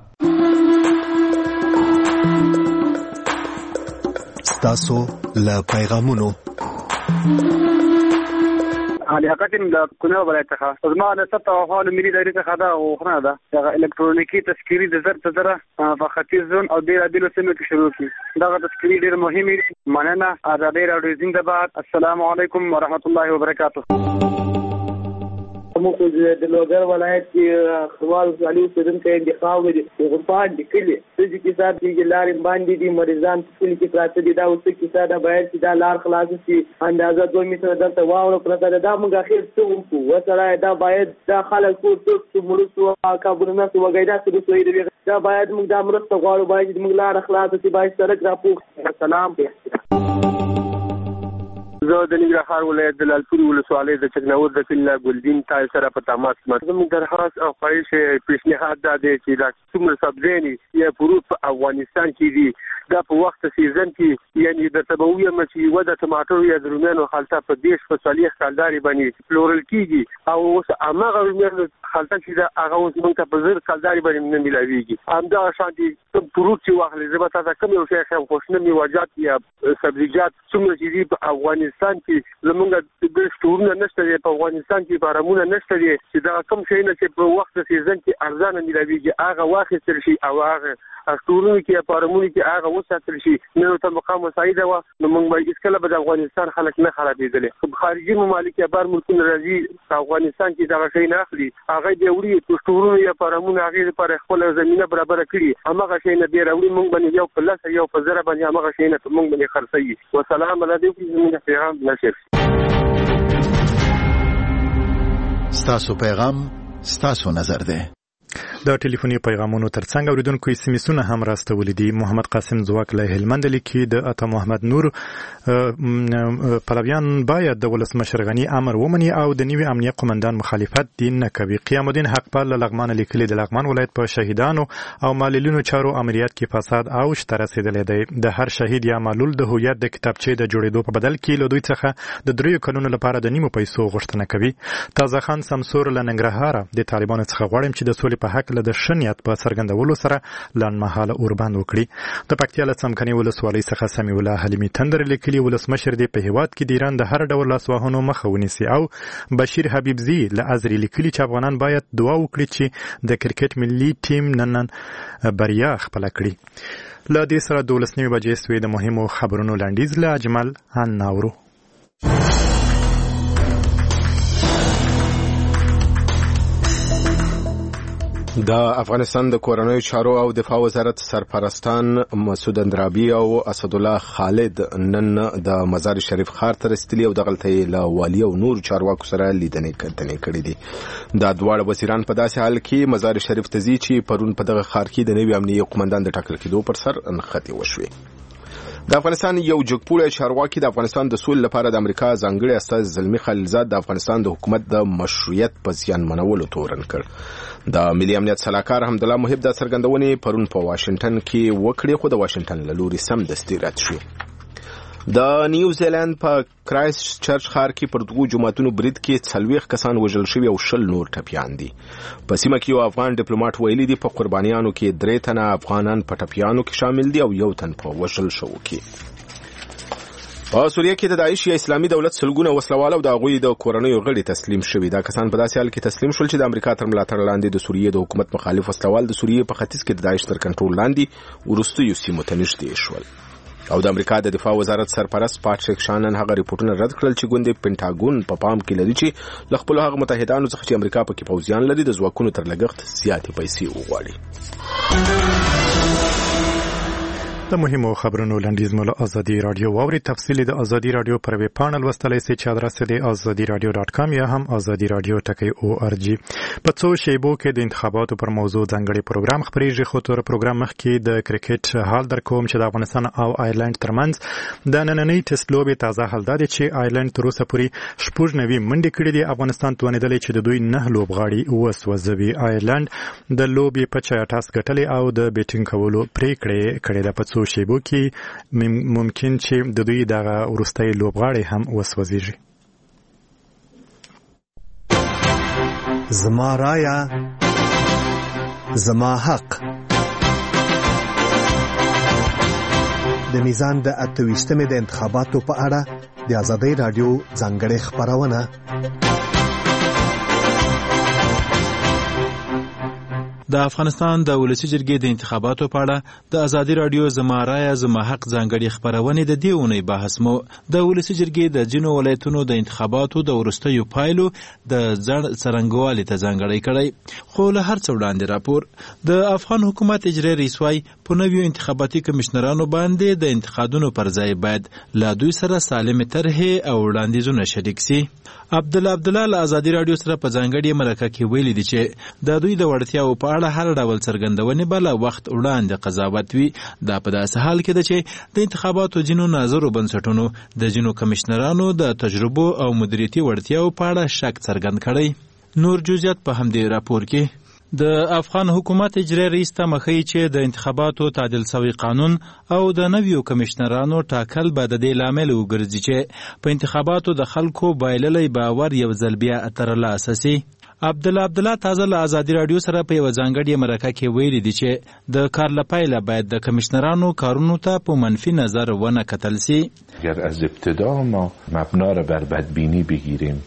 Speaker 1: ستاسو له پیغامونو
Speaker 25: حقیقتاً د کونړ ولایت څخه زما د ثبت او حال ملي دایرې څخه دا غوښتنه ده چې الکترونیکي تذکیري د زر په زره په ختیځ زون او بیلابیلو سیمو کې شروع کړي. دغه تذکیري ډېر مهمې دي. مننه. ازادي راډیو زنده باد. السلام علیکم ورحمت الله وبرکاته. موږ د لوګر ولایت کې خپل ځالي اوسېدونکي انتخاب لري. غوښتنه دي کلی چې کیسه دي لارې باندې دي مریضان کلی کې پراته دي. دا اوس کیسه دا باید چې دا لار خلاص شي. اندازه 2 میټر دلته واوره پراته دا موږ اخر څه وکړو وسره دا باید دا خلک ټول مرستو کابلونه وګیدا چې دوی دی دا باید موږ د مرسته غواړو باید موږ لار خلاص شي باید سړک راپوښ. سلام زه د ننګرهار ولایت د لالپورې ولسوالۍ د چکناوت د کلي ګلدین تای سره په تماس یم. زموږ درخواست او خواهش پیشنهاد دا دی چې دا څومره سبزیانې یا فروټ په افغانستان کې دي دا په وخت سیزن کې یعنی د تبوی چې ودا ټماټر یا د رومیانو خلطه په 10 په 40 کالداري باندې پلورل کیږي او اوس هغه رومیانو
Speaker 3: خلطه چې دا هغه اوس موږ ته په زر کلداري باندې نه ملاويږي همدا شانتي فروټ چې واخلې زه به تاسو کوم یو شی خو خوشنه میوجات یا سبزیجات څومره چې په افغانستان کې زموږ د سټورونه نشته په افغانستان کې بارمونه نشته چې دا کوم شی نه چې په وخت سیزن کې ارزانه ملاويږي هغه واخیستل شي او هغه سټورونه کې بارمونه کې هغه وساتل شي نو ته مقام مساعده و نو موږ به اسکله به د افغانستان خلک نه خرابېدل خارجي ممالک یا بار ملکونه راځي افغانستان کې دا شی نه اخلي هغه دی وړي سټورونه یا بارمونه هغه لپاره خپل زمينه برابر کړي هغه شی نه دی راوړي موږ باندې یو په لاس یو په زره باندې هغه شی نه موږ باندې خرڅي والسلام علیکم زموږ پیغام نشر
Speaker 6: ستاسو پیغام ستاسو نظر ده
Speaker 2: د ټلیفوني پیغامونو ترڅنګ اوریدونکو سیمسونه هم راستولې دي. محمد قاسم زواک له هلمند لیکي د عطا محمد نور پلویان باید د ولسمشر غنی امر ومني او د نیوي امنیت قومندان مخالفت دین نه کوي. قیام الدین حقپال له لغمان لیکلي د لغمان ولایت په شهیدانو او معلولینو چارو عملیات کې فساد او شته رسیدلې دی. د هر شهید یا معلول د هویت د کتابچې د جوړېدو په بدل کې له دوی څخه د 3 کلونو لپاره د نیمو پیسو غوښتنه کوي. تازه خان سمسور له ننګرهار د طالبانو څخه غواړم چې د سولې په حق له د شنیت په څرګندولو سره لنډمهاله اوربند وکړي. د پکتیا له څمکني ولسوالۍ څخه سمیع الله حلیمي تندر لیکلي ولسمشر دی په هیواد کې د ایران د هر ډول لاسوهنو مخه ونیسي. او بشیر حبیبزی له ازری لیکلي چې افغانان باید دعا وکړي چې د کرکټ ملي ټیم نن بریا خپل کړي. له دې سره 12 بجې سوي د مهمو خبرونو لاندیز له اجمل ان ناورو.
Speaker 7: د افغانستان د کورنیو چارو او دفاع وزارت سرپرستان مسعود اندرابي او اسد الله خالد نن د مزار شریف ښار ته رسیدلي او د غلطۍ له والي او نور چارواکو سره لیدنې کړې دي. دا دواړه وزیران په داسې حال کې مزار شریف ته ځي چې پرون په دغه ښار کې د نوي امنیتي قومندان د ټاکل کېدو پر سر نښتې وشوې. د افغانستان یو جګپوړی چارواکي د افغانستان د سولې لپاره د امریکا ځانګړي استازي زلمی خلیلزاد د افغانستان د حکومت د مشروعیت په زیانمنولو تورن کړ. د ملي امنیت سلاکار حمدالله محب د څرګندونې پرون په واشنگټن کې وکړې خو د واشنگټن له لوري سمدستي رد شوې. د نیوزیلند په کرایسټ چرچ ښار کې پر 2 جماعتونو برید کې 40 کسان وژل شوي او 10 نور ټپیان دي. په سیمه کې یو افغان ډیپلوماټ ویلي دی په قربانیانو کې 3 تنه افغانان په ټپیانو کې شامل دي او 1 تن په وژل شوو کې. په سوریه کې د داعش یا اسلامي دولت سلګونه وسلوال او د هغوی د کورنیو غړي تسلیم شوي. دا کسان په داسې حال کې تسلیم شول چې د امریکا تر ملاتړ لاندې د سوریې د حکومت مخالف وسلوال د سوریې په ختیځ کې د داعش تر کنټرول لاندې وروستیو سیمو ته نږدې شول. او د امریکا د دفاع وزارت سرپرست پاټریک شانن هغه ریپورتونه رد کړل چې ګوندې پینټاګون په پام کې لري چې له خپل هغه متحدانو څخه چې امریکا پکې پوځیان لري د ځواکونو تر لګښت زیاتې پیسې وغواړي.
Speaker 2: د مهمو خبرونو لاندیز مو له ازادي رادیو واوري. تفصیل د ازادي رادیو پر ویب پاڼل لوستلای شئ چې ادرس دی azadiradio.com یا هم azadiradio.org. په څو شیبو کې د انتخاباتو پر موضوع ځانګړي پروګرام خبرېږي. خو تر پروګرام مخکې د کرکټ حال در کوم چې د افغانستان او آیرلند ترمنځ د نننۍ ټیسټ لوبې تازه حال دی چې آیرلند تر اوسه پورې 90 منډې کړې دي. افغانستان توانېدلی چې د دوی 9 لوبغاړي وسوځوي. آیرلند د لوبې په 86 ګټلې او د بیټینګ کولو پریکړه کړې ده. په څو شیبو کې ممکن چې د دوی دغه وروستۍ لوبغاړي هم وسوځيږي.
Speaker 1: زما رایا زما حق. د میزان د 28مې د انتخاباتو په اړه د ازادي رادیو ځانګړې خبرونه.
Speaker 8: د افغانستان د ولسی جرګې د انتخاباتو په اړه د ازادي رادیو زما رایا زما حق ځانګړي خبرونه د دې اونۍ بحث مو د ولسی جرګې د جنو ولایتونو د انتخاباتو د ورستیو پایلو د ځړ څرنګوالي ته ځانګړي کړی. خو له هر څه وړاندې راپور د افغان حکومت اجرایي رئیس وايي په نویو انتخاباتي کمشنرانو باندې د انتقادونو پر ځای باید له دوی سره سالم طرحې او وړاندیزونه شریک سي. عبدالله له ازادي رادیو سره په ځانګړي مرکه کې ویلي دي چې د دوی د وړتیاو په اړه هر ډول څرګندونې به له وخت وړاندې قضاوت وي. دا په داسې حال کې ده چې د انتخاباتو جنو ناظرو بنسټونو د جنو کمشنرانو د تجربو او مدیریتي وړتیاو په اړه شک څرګند کړی. نور جزئیات په همدې راپور کې. د افغان حکومت اجرایي رئیس ته مخی چې د انتخاباتو تعدیل شوی قانون او د نویو کمشنرانو ټاکل به د دې لامل وګرځي چې په انتخاباتو د خلکو بایللې باور یو ځل بیا ترلاسه شي. عبدالله تازه له ازادي رادیو سره په یو ځانګړي مرکه کې ویلي دي چې د کار لپاره باید د کمشنرانو کارونو ته په منفي نظر ونه کتل سي.
Speaker 9: اگر از ابتدا ما مبنا را بر بدبینی بگیریم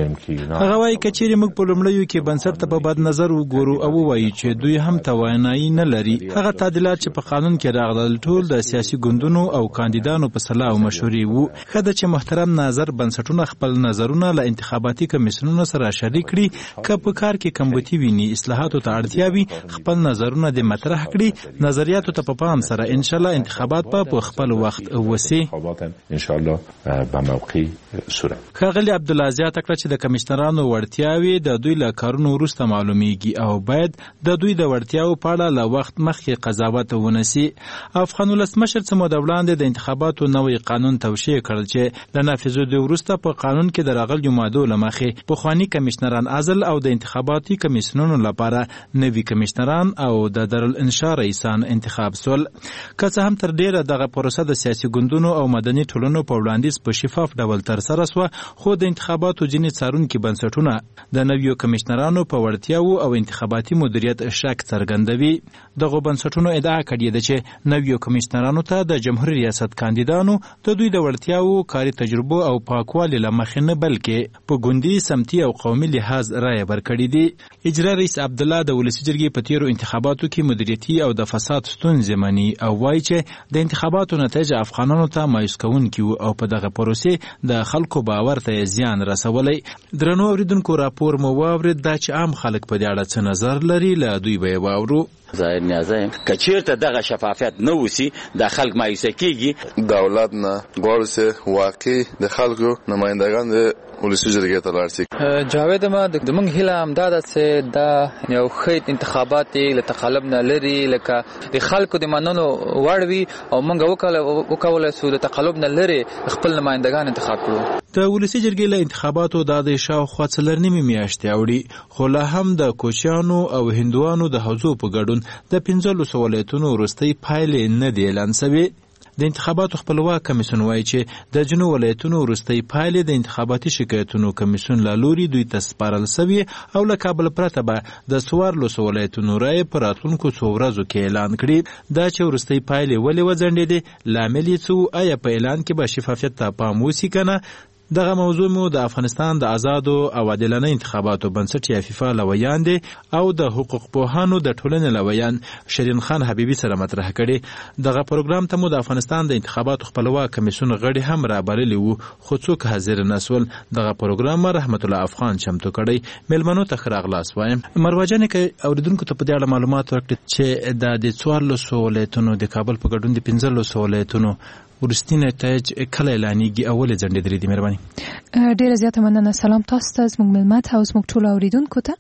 Speaker 8: هغه وایي که چیرې موږ په لومړیو کې بنسټ ته په بد نظر وګورو او ووایو چې دوی هم توانایي نه لري، هغه تعدیلات چې په قانون کې راغلل ټول د سیاسي ګوندونو او کاندیدانو په صلاح او مشورې وو. ښه ده چې محترم ناظر بنسټونه خپل نظرونه له انتخاباتي کمیسیونونو سره شریک کړي، که په کار کې کمبودي ویني اصلاحاتو ته اړتیا وي خپل نظرونه د مطرح کړي، نظریاتو ته په پام سره ان شاء الله انتخابات په خپل وخت وسی.
Speaker 9: ان شاء الله به موقع صورت.
Speaker 8: ښاغلي عبدالله زیاته کړه چې د کمشنرانو وړتیاوې د دوی له کارونو وروسته معلومیږي او باید د دوی د وړتیاو په اړه له وخت مخکې قضاوت ونسي. افغان ولسمشر څه موده وړاندې د انتخاباتو نوی قانون توشیح کړل چې له نافذېدو وروسته په قانون کې د راغلیو مادو له مخې پخواني کمشنران عزل او د انتخاباتي کمیسیونونو لپاره نوي کمشنران او د دارالانشا رئیسان انتخاب سول. که څه هم تر ډیره دغه پروسه د سیاسي ګوندونو او مدني ټولنو په وړاندیز په شفاف ډول ترسره سوه، خو د انتخاباتو ځینې څارونکي بنسټونه د نویو کمشنرانو په وړتیاوو او انتخاباتي مدیریت شک څرګندوي. دغه بنسټونو ادعا کړې ده چې نویو کمشنرانو ته د جمهوریت ریاست کاندیدانو د دوی د وړتیاوو، کاري تجربو او پاکوالي له مخې نه بلکې په ګوندي، سمتي او قومي لحاظ رایه ورکړې دي. اجرا رئیس عبدالله د ولسي جرګې په تیرو انتخاباتو کې مدیریتي او د فساد ستونزې مني او وایي چې د انتخاباتو نتایج افغانانو ته مایوس کوونکي او په دغه پروسې د خلکو باور ته زیان رسولی. درنو اوریدونکو راپور مو واورید دا چې عام خلک په دې اړه څه نظر لري، له دوی به یې واورو.
Speaker 10: ظاهر نیازه که چیرته دغه شفافیت نه وسی د خلک مایوسه کیږي.
Speaker 11: دولت نه غواړي چې واقعي د خلکو نمایندگان د ولسي جرګې ته لاړ شي.
Speaker 12: جاوید ما د موږ هیله همدا ده چې دا یو ښه انتخابات له تقلب نه لري، لکه د خلکو د مننو وړ وي او موږ وکولای سو د تقلب نه لري خپل نمایندگان انتخاب کړو.
Speaker 8: د ولسي جرګې له انتخاباتو د شاوخوا څلورنیمې میاشتې اوړي، خو لا هم د کوچیانو او هندوانو د حوزو په ګډون د 15 ولایتونو وروستۍ پایلې نه دي اعلان شوې. د انتخاباتو خپلواک کمیسیون وایي چې د جنوب ولایتونو وروستۍ پایلې د انتخاباتي شکایتونو کمیسیون له لوري دوی ته سپارل شوي او له کابل پرته به د 14 ولایتونو رایې په راتلونکو څو ورځو کې اعلان کړي. دا چې وروستۍ پایلې ولې وځنډېدې، لامل یې څه، آیا په اعلان کې به شفافیت ته پام وشي که نه؟ دغه موضوع مو د افغانستان د آزادو او عادلانه انتخاباتو بنسټ یا فیفا لویان دي او د حقوق پوهانو د ټولنې لویان شرین خان حبیبي سره مطرح کړي. دغه پروګرام ته مو د افغانستان د انتخاباتو خپلواک کمیسیون غړي هم رابللي وو، خو څوک حاضر نه سول. دغه پروګرام رحمت الله افغان چمتو کړی. میلمنو ته ښه راغلاست وایم. مروجانې که اوریدونکو ته په دې اړه معلومات ورکړي چې د 14 ولایتونو د کابل په ګډون د 15 ولایتونو ورستي نتایج کله اعلانېږي او ولې ځنډېدلې دي؟ مهرباني.
Speaker 13: ډیره زیاته مننه. سلام تاسو ته، زموږ مېلمه ته او زموږ ټولو اوریدونکو ته.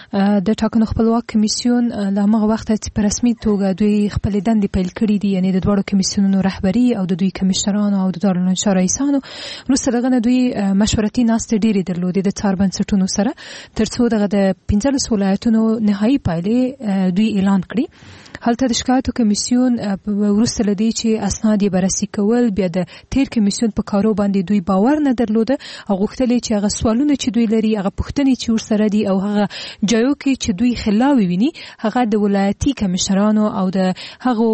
Speaker 13: د ټاکنو خپلواک کمیسیون له هغه وخته چې په رسمي توګه دوی خپل دندې پیل کړې دي، یعنی د دواړو کمیسیونونو رهبري او د دوی کمشنرانو او د دارالانشا رئیسانو، وروسته دغه نه دوی مشورتي ناستې ډېرې درلودې د څار بنسټونو سره، تر څو دغه د 15 ولایتونو نهایي پایلې دوی اعلان کړي. هلته د شکایتو کمیسیون وروسته له دې چې اسناد یې بررسي کول، بیا د تیر کمیسیون په کارو باندې دوی باور نه درلوده او غوښتل چې هغه سوالونه چې دوی لري، هغه پوښتنې چې ورسره دي او هغه ځایو کې چې دوی خلاوي ویني، هغه د ولایتي کمشنرانو او د هغو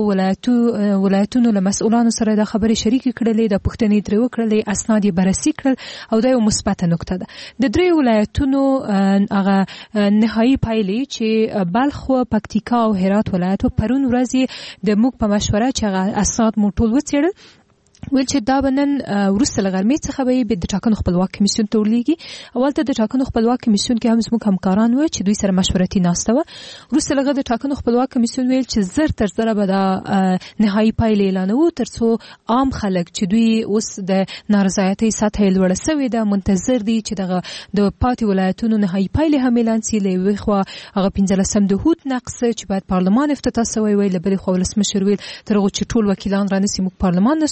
Speaker 13: ولایتونو له مسؤلانو سره د خبرې شریکې کړلې، د پوښتنې ترې وکړلې، اسناد یې بررسي کړل او دا یو مثبته نکته ده. د 3 ولایتونو هغه نهایي پایلې چې بلخ، پکتیکا او هرات ولایت پرون ورځ د موږ په مشوره چې هغه اسناد مو ټول وڅېړل، ویل چې دا به نن وروسته له غرمې څخه به د ټاکنو خپلواک کمیسیون ته ورلیږي. اولته د ټاکنو خپلواک کمیسیون کې هم زموږ همکاران وو چې دوی سره مشورتي ناسته وه. وروسته له هغه د ټاکنو خپلواک کمیسیون ویل چې زر تر زره به دا نهایي پایلې اعلانوو، تر څو عام خلک چې دوی اوس د نارضایتۍ سطحه یې لوړه سوې ده منتظر دي چې دغه د پاتې ولایتونو نهایي پایلې هم اعلان سي. له یوې خوا هغه 15 د هوت نقص چې باید پارلمان افتتاح سوی وي، له بلې خوا ولسمشر ویل تر هغو چې ټول وکیلان رانسي موږ پارلمان نه سو افتتاح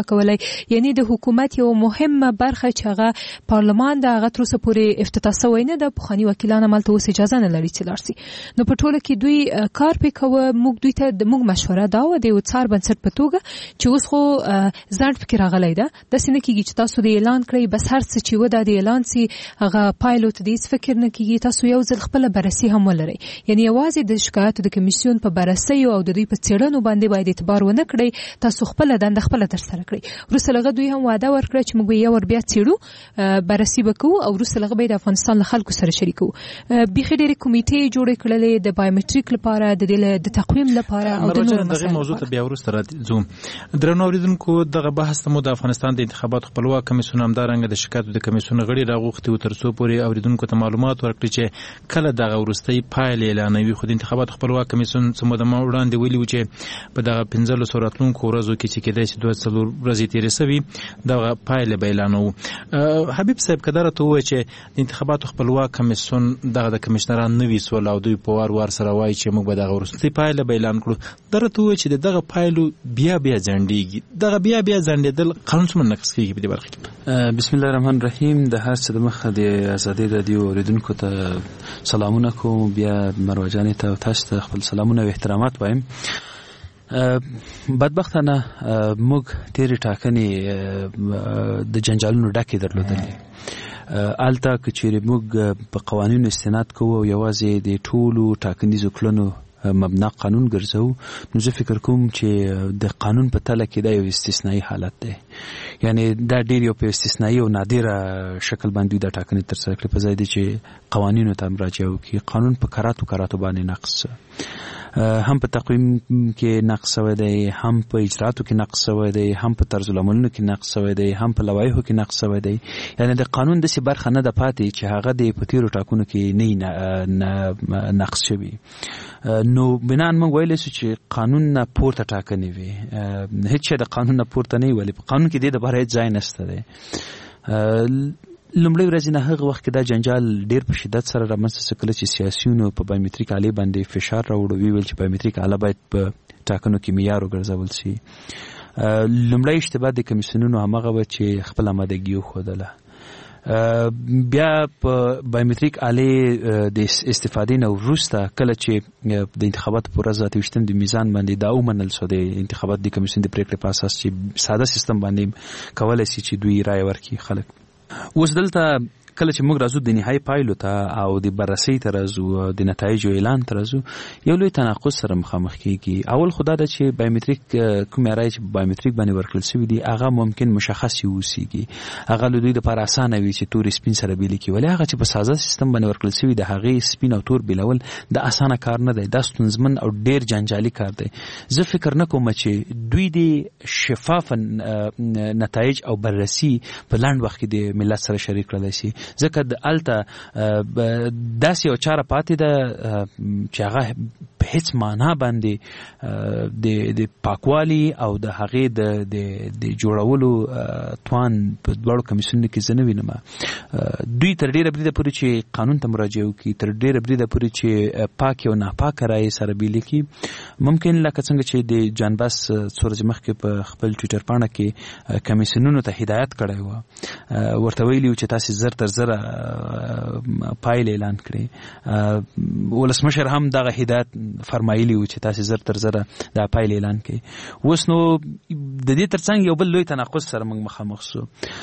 Speaker 13: کولای. یعنی د حکومت یو مهمه برخه چې هغه پارلمان د هغه تر اوسه پورې افتتاح شوی نه ده. پخواني وکیلان همالته اوس اجازه نه لري چې لاړ شي. نو په ټوله کې دوی کار پې کوه. موږ دوی ته موږ مشوره دا و د یو څار بنسټ په توګه چې اوس خو ځنډ پکې راغلی ده. داسې نه کېږي چې تاسو د اعلان کړئ بس هر څه چې و دا د اعلان سي هغه پایلوت د هیڅ فکر نه کېږي. تاسو یو ځل خپله بررسي هم ولرئ. یعنی یوازې د شکایاتو د کمیسیون په بررسیو او د دوی په څېړنو باندې باید اعتبار ونه کړئ. تاسو خپله دنده خپله ترسره کړئ. وروسته له هغه دوی هم وعده ورکړه چې موږ به یو ور بیا څېړو، بررسي به کوو او وروسته له هغه به د افغانستان له خلکو سره شریکو. بیخي ډېرې کمیټې جوړې کړلې د بایومټریک لپاره، د تقویم لپاره او د نورو
Speaker 8: مسایلو. دغه موضوع ته بیا وروسته راځو. درنو اوریدونکو، دغه بحث ته مو د افغانستان د انتخاباتو خپلواک کمیسیون همدارنګه د شکایاتو د کمیسیون غړي راغوښتي و تر څو پورې اوریدونکو ته معلومات ورکړي چې کله دغه وروستۍ پایلې اعلانوي. خو د انتخاباتو خپلواک کمیسیون څه موده وړاندې ویلي و چې په دغه 15 راتلونکو ورځو کې چې کېدای شي 2 ورځې تېرې سوي دغه پایلې به اعلانوو. حبیب صاحب که دا راته ووایي چې د انتخاباتو خپلواک کمیسیون دغه د کمیشنران نوي سول او دوی په وار سره وایي چې موږ به دغه وروستۍ پایله به اعلان کړو، دا راته ووایي چې دغه پایلو بیا ځنډېږي. دغه بیا ځنډېدل قانون څومره نقض کېږي په دې برخه کې؟
Speaker 4: بسم الله الرحمن الرحیم. د هر څه د مخه د ازادي رادیو اوریدونکو ته سلامونه کوم. بیا مروه جانې ته او تاسو ته خپل سلامونه او احترامات وایم. بدبختانه موږ تیرې ټاکنې د جنجالونو ډکې درلودلې. الته که چیرې موږ په قوانینو استناد کوو او یوازې د ټولو ټاکنیزو کړنو مبنا قانون ګرځو، نو زه فکر کوم چې د قانون په تله کې دا یو استثنایی حالت دی. یعنی دا ډیر یو په استثنایی او نادره شکل باندې دا ټاکنې ترسره کړي په ځای دی چې قوانینو ته مراجعه وکړي. قانون په کراتو باندې نقص، هم په تقویم کې نقص شوی دی، هم په اجراتو کې نقص شوی دی، هم په طرز العملونو کې نقص شوی دی، هم په لوایحو کې نقص شوی دی. یعنی د قانون داسې برخه نه ده پاتې چې هغه د په تیرو ټاکنو کې نه نقص شوی. نو بنان موږ ویلی شو چې قانون نه پورته ټاکنې وي. هیڅ شی د قانون نه پورته نه وي، ولې په قانون کې دې دپاره هیڅ ځای نشته دی. لومړی ورځې نه هغه وخت کې دا جنجال ډیر په شدت سره رامنځته شو کله چې سیاسیونو په بایومټریک آلې باندې فشار راوړ، ویل چې بایومټریک آله باید په ټاکنو کې معیار وګرځول شي. لومړی اشتباه د کمیسیونونو همغه و چې خپل آمادګي وښودله. بیا په بایومټریک آلې د استفادې نه وروسته کله چې د انتخاباتو په ورځ 28 د میزان باندې دا ومنل شو د انتخابات د کمیسیون د پریکړې په اساس چې ساده سیستم باندې کولای شي چې دوی رائے ورکړي خلک. اوس دلته کله چې موږ راځو د نهایي پایلو ته او د بررسۍ ته راځو، د نتایجو اعلان ته راځو، یو لوی تناقض سره مخامخ کیږي. اول خدا ده چې بایومټریک کوم رائے چې بایومټریک باندې ورکړل شوی دی هغه ممکن مشخص اوسیږي، هغه له دوی لپاره اسانه وي چې تور سپین سره بیل کی، ولې هغه چې په ساده سیستم باندې ورکړل شوی دی هغه سپین او تور بیلول د اسانه کار نه دی، دا ستونزمن او ډیر جنجالي کار دی. زه فکر نه کوم چې دوی د شفاف نتایج او بررسي په لاند وخت کې د ملت سره شریک کړل شي. ځکه د الته داسې یو چاره پاتې ده چې هغه په هیڅ معنا باندې د پاکوالي او د هغې د جوړولو توان په دواړو کمیسیونونو کې زه نه وینم. دوی تر ډېره بریده پورې چې قانون ته مراجعه وکړي، تر ډېره بریده پورې چې پاکې او ناپاکه رایې سره بیلې کړي، ممکن لکه څنګه چې د جان باس څو ورځې مخکې په خپل ټویټر پاڼه کې کمیسیونونو ته هدایت کړی و، ورته ویلي و چې تاسې زر تر زره پایل اعلان کړي. ولسمشر هم دغه هدایت فرمایلی و چې تاسې زر تر زره دا پایل اعلان کړي. اوس نو د دې ترڅنګ یو بل لوی تناقض سره موږ مخامخ شو.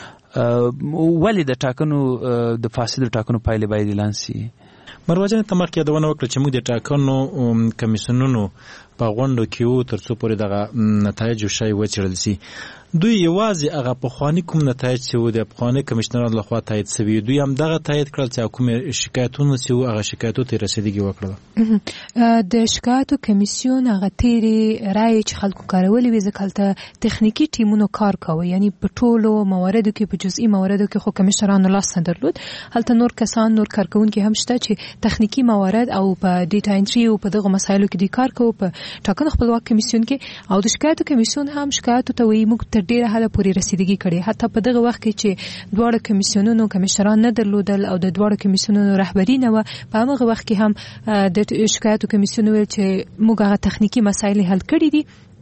Speaker 4: ولې د ټاکنو د فاسدو ټاکنو پایلې باید اعلان شي؟
Speaker 8: مروه جان ته مخکې یادونه وکړه چې موږ د ټاکنو کمیسیونونو په غونډو کې وو تر څو پورې دغه نتایج شای وڅېړل شي. دوی یوازې هغه پخواني کوم نتایج چې وو د پخواني کمیشنرانو لخوا تایید شوي، دوی هم دغه تایید کړل چې کوم شکایتونه چې وو هغه شکایتو ته رسیدګي وکړه.
Speaker 13: د شکایتو کمیسیون هغه تیرې رایې چې خلکو کارولې وې ځکه هلته تخنیکي ټیمونو کار کوي، یعنی په ټولو مواردو کې په جزئي مواردو کې خو کمیشنرانو لاس نه درلود. هلته نور کسان نور کارکوونکي هم شته چې تخنیکي موارد او په ډیټا انټري او په دغه مسایلو کې دوی کار کوي په ټاکنو خپلواک کمیسیون کې. او د شکایتو کمیسیون هم شکایتو ته وایي موږ تر ډیره حده پورې رسیدګي کړې. حتی په دغه وخت کې چې دواړه کمیسیونونو کمیشنران نه درلودل او د دواړو کمیسیونونو رهبري نه وه، په همغه وخت کې هم د شکایتو کمیسیون ویل چې موږ هغه تخنیکي مسایل حل کړي دي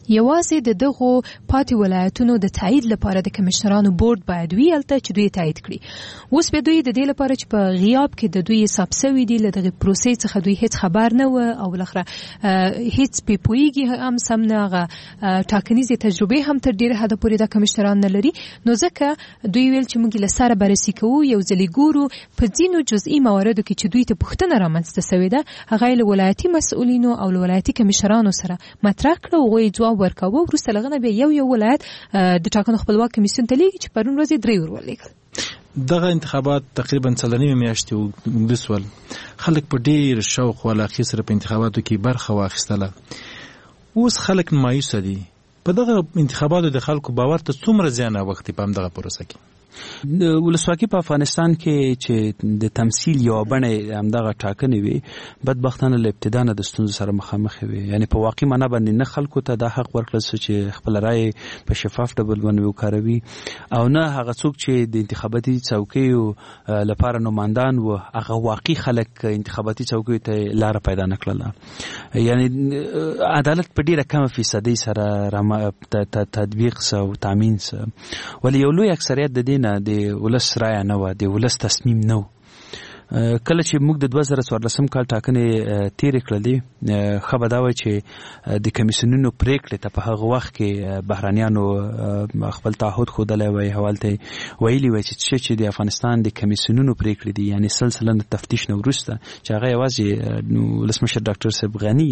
Speaker 13: یوازې د دغو پاتې ولایتونو د تایید لپاره د کمشنرانو بورډ باید وي هلته چې دوی تایید کړي. اوس به دوی د دې لپاره چې په غیاب کې د دوی حساب سوي دي له دغه پروسې څخه دوی هیڅ خبر نه و او بالاخره هیڅ پې پوهیږي هم سم نه هغه ټاکنیزې تجربې هم تر ډېره حده پورې دا کمشنران نه لري. نو ځکه دوی ویل چې موږ له سره بررسي کوو یو ځلې ګورو په ځینو جزئي مواردو کې چې دوی ته پوښتنه رامنځته سوې ده هغه له ولایتي مسؤلینو او له ولایتي کمشنرانو سره مطرح کړه او هغوی ځواب ورکاوه. وروسته له هغه نه بیا یو ولایت د ټاکنو خپلواک کمیسیون ته لیږي چې پرون ورځ یې 3 ورولېږل.
Speaker 8: دغه انتخابات تقریبا 3.5 میاشتې اوږده سول. خلک په ډېر شوق او علاقې سره په انتخاباتو کې برخه واخیستله. اوس خلک مایوسه دي. په دغه انتخاباتو د خلکو باور ته څومره زیان اوښتی په همدغه پروسه کې؟
Speaker 4: ولسواکي په افغانستان کې چې د تمثيل یو بڼه همدغه ټاکنې وي بدبختانه له ابتدا نه د ستونزو سره مخامخ وي. یعنی په واقعي معنا باندې نه خلکو ته دا حق ورکړل چې خپل رائے په شفاف ډول باندې وکاروي او نه هغه څوک چې د انتخاباتي څوکیو لپاره نمائندان و هغه واقعي خلک انتخاباتي څوکیو ته لار پیدا نکړله. یعنی عدالت په ډیره کم فیصدي سره تطبیق او تامین سره ولی یو لوی اکثریت د دین د ولس رایه نه و د ولس تصمیم نه و. کله چې موږ د 2014 کال ټاکنې تیر کړلې خبر دا وای چې د کمیسیونونو پریکړې ته په هغه وخت کې بهرانيانو خپل تعهد خوده وای حواله ویلي وای چې د افغانستان د کمیسیونونو پریکړې دي یعنی سلسله تفتیش نو ورسته چې هغه یوازې ولسمشر ډاکټر صاحب غنی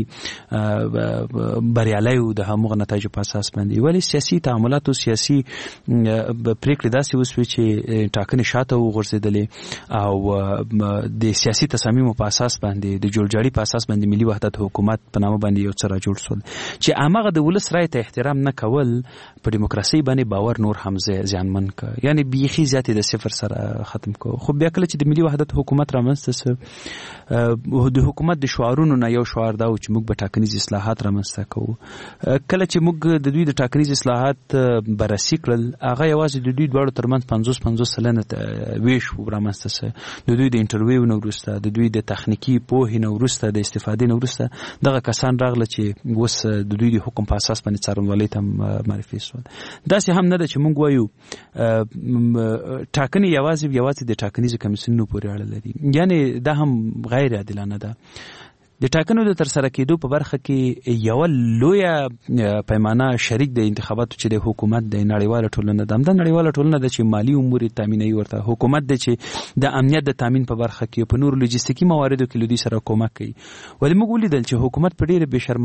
Speaker 4: بریالي او د همغه نتایج په اساس باندې ولی سیاسي تعاملات او سیاسي پریکړې داسې وسوي چې ټاکنې شاته وغورځېدلې او د سیاسي تصامیمو په اساس باندې د جوړجاړي په اساس باندې ملي وحدت حکومت په نامه باندې یو څه را جوړ شول چې هغه د ولس رائے ته احترام نه کول په دیموکراسي باندې باور نور هم زیانمن ک یعنی بیخي زیاتې د صفر سره ختم کو. خو بیا کله چې د ملي وحدت حکومت رامنځته سو د حکومت د شعارونو نه یو شعار دا چې موږ به ټاکنیز اصلاحات رامنځته کوو. کله چې موږ د دوی د ټاکنیز اصلاحات بررسي کړل هغه یوازې د دوی دواړو ترمنځ 50-50 سلنه ویش رامنځته سو. د دوی د انټرویو نو ورسته د دوی د تخنیکی پوهې نو ورسته د استفادې نو ورسته دغه کسان راغله چې وس د دوی د حکم په اساس باندې څارنوالۍ ته معرفي شول. داسې هم نه ده چې موږ وایو ټاکنې یوازې د ټاکنیز کمیسیونونو پورې اړه لري یعنی دا هم غیر عادلانه ده. د ټاکنو د ترسره کېدو په برخه کې یو لویه پیمانه شریک د انتخاباتو چې د حکومت د نړیواله ټولنه د نړیواله ټولنه د چې مالی امور تامینوي ورته حکومت د چې د امنیت د تامین په برخه کې په نور لوجستیکي مواردو کې لودي سره کومک کوي. ولی موږ ولیدل چې حکومت په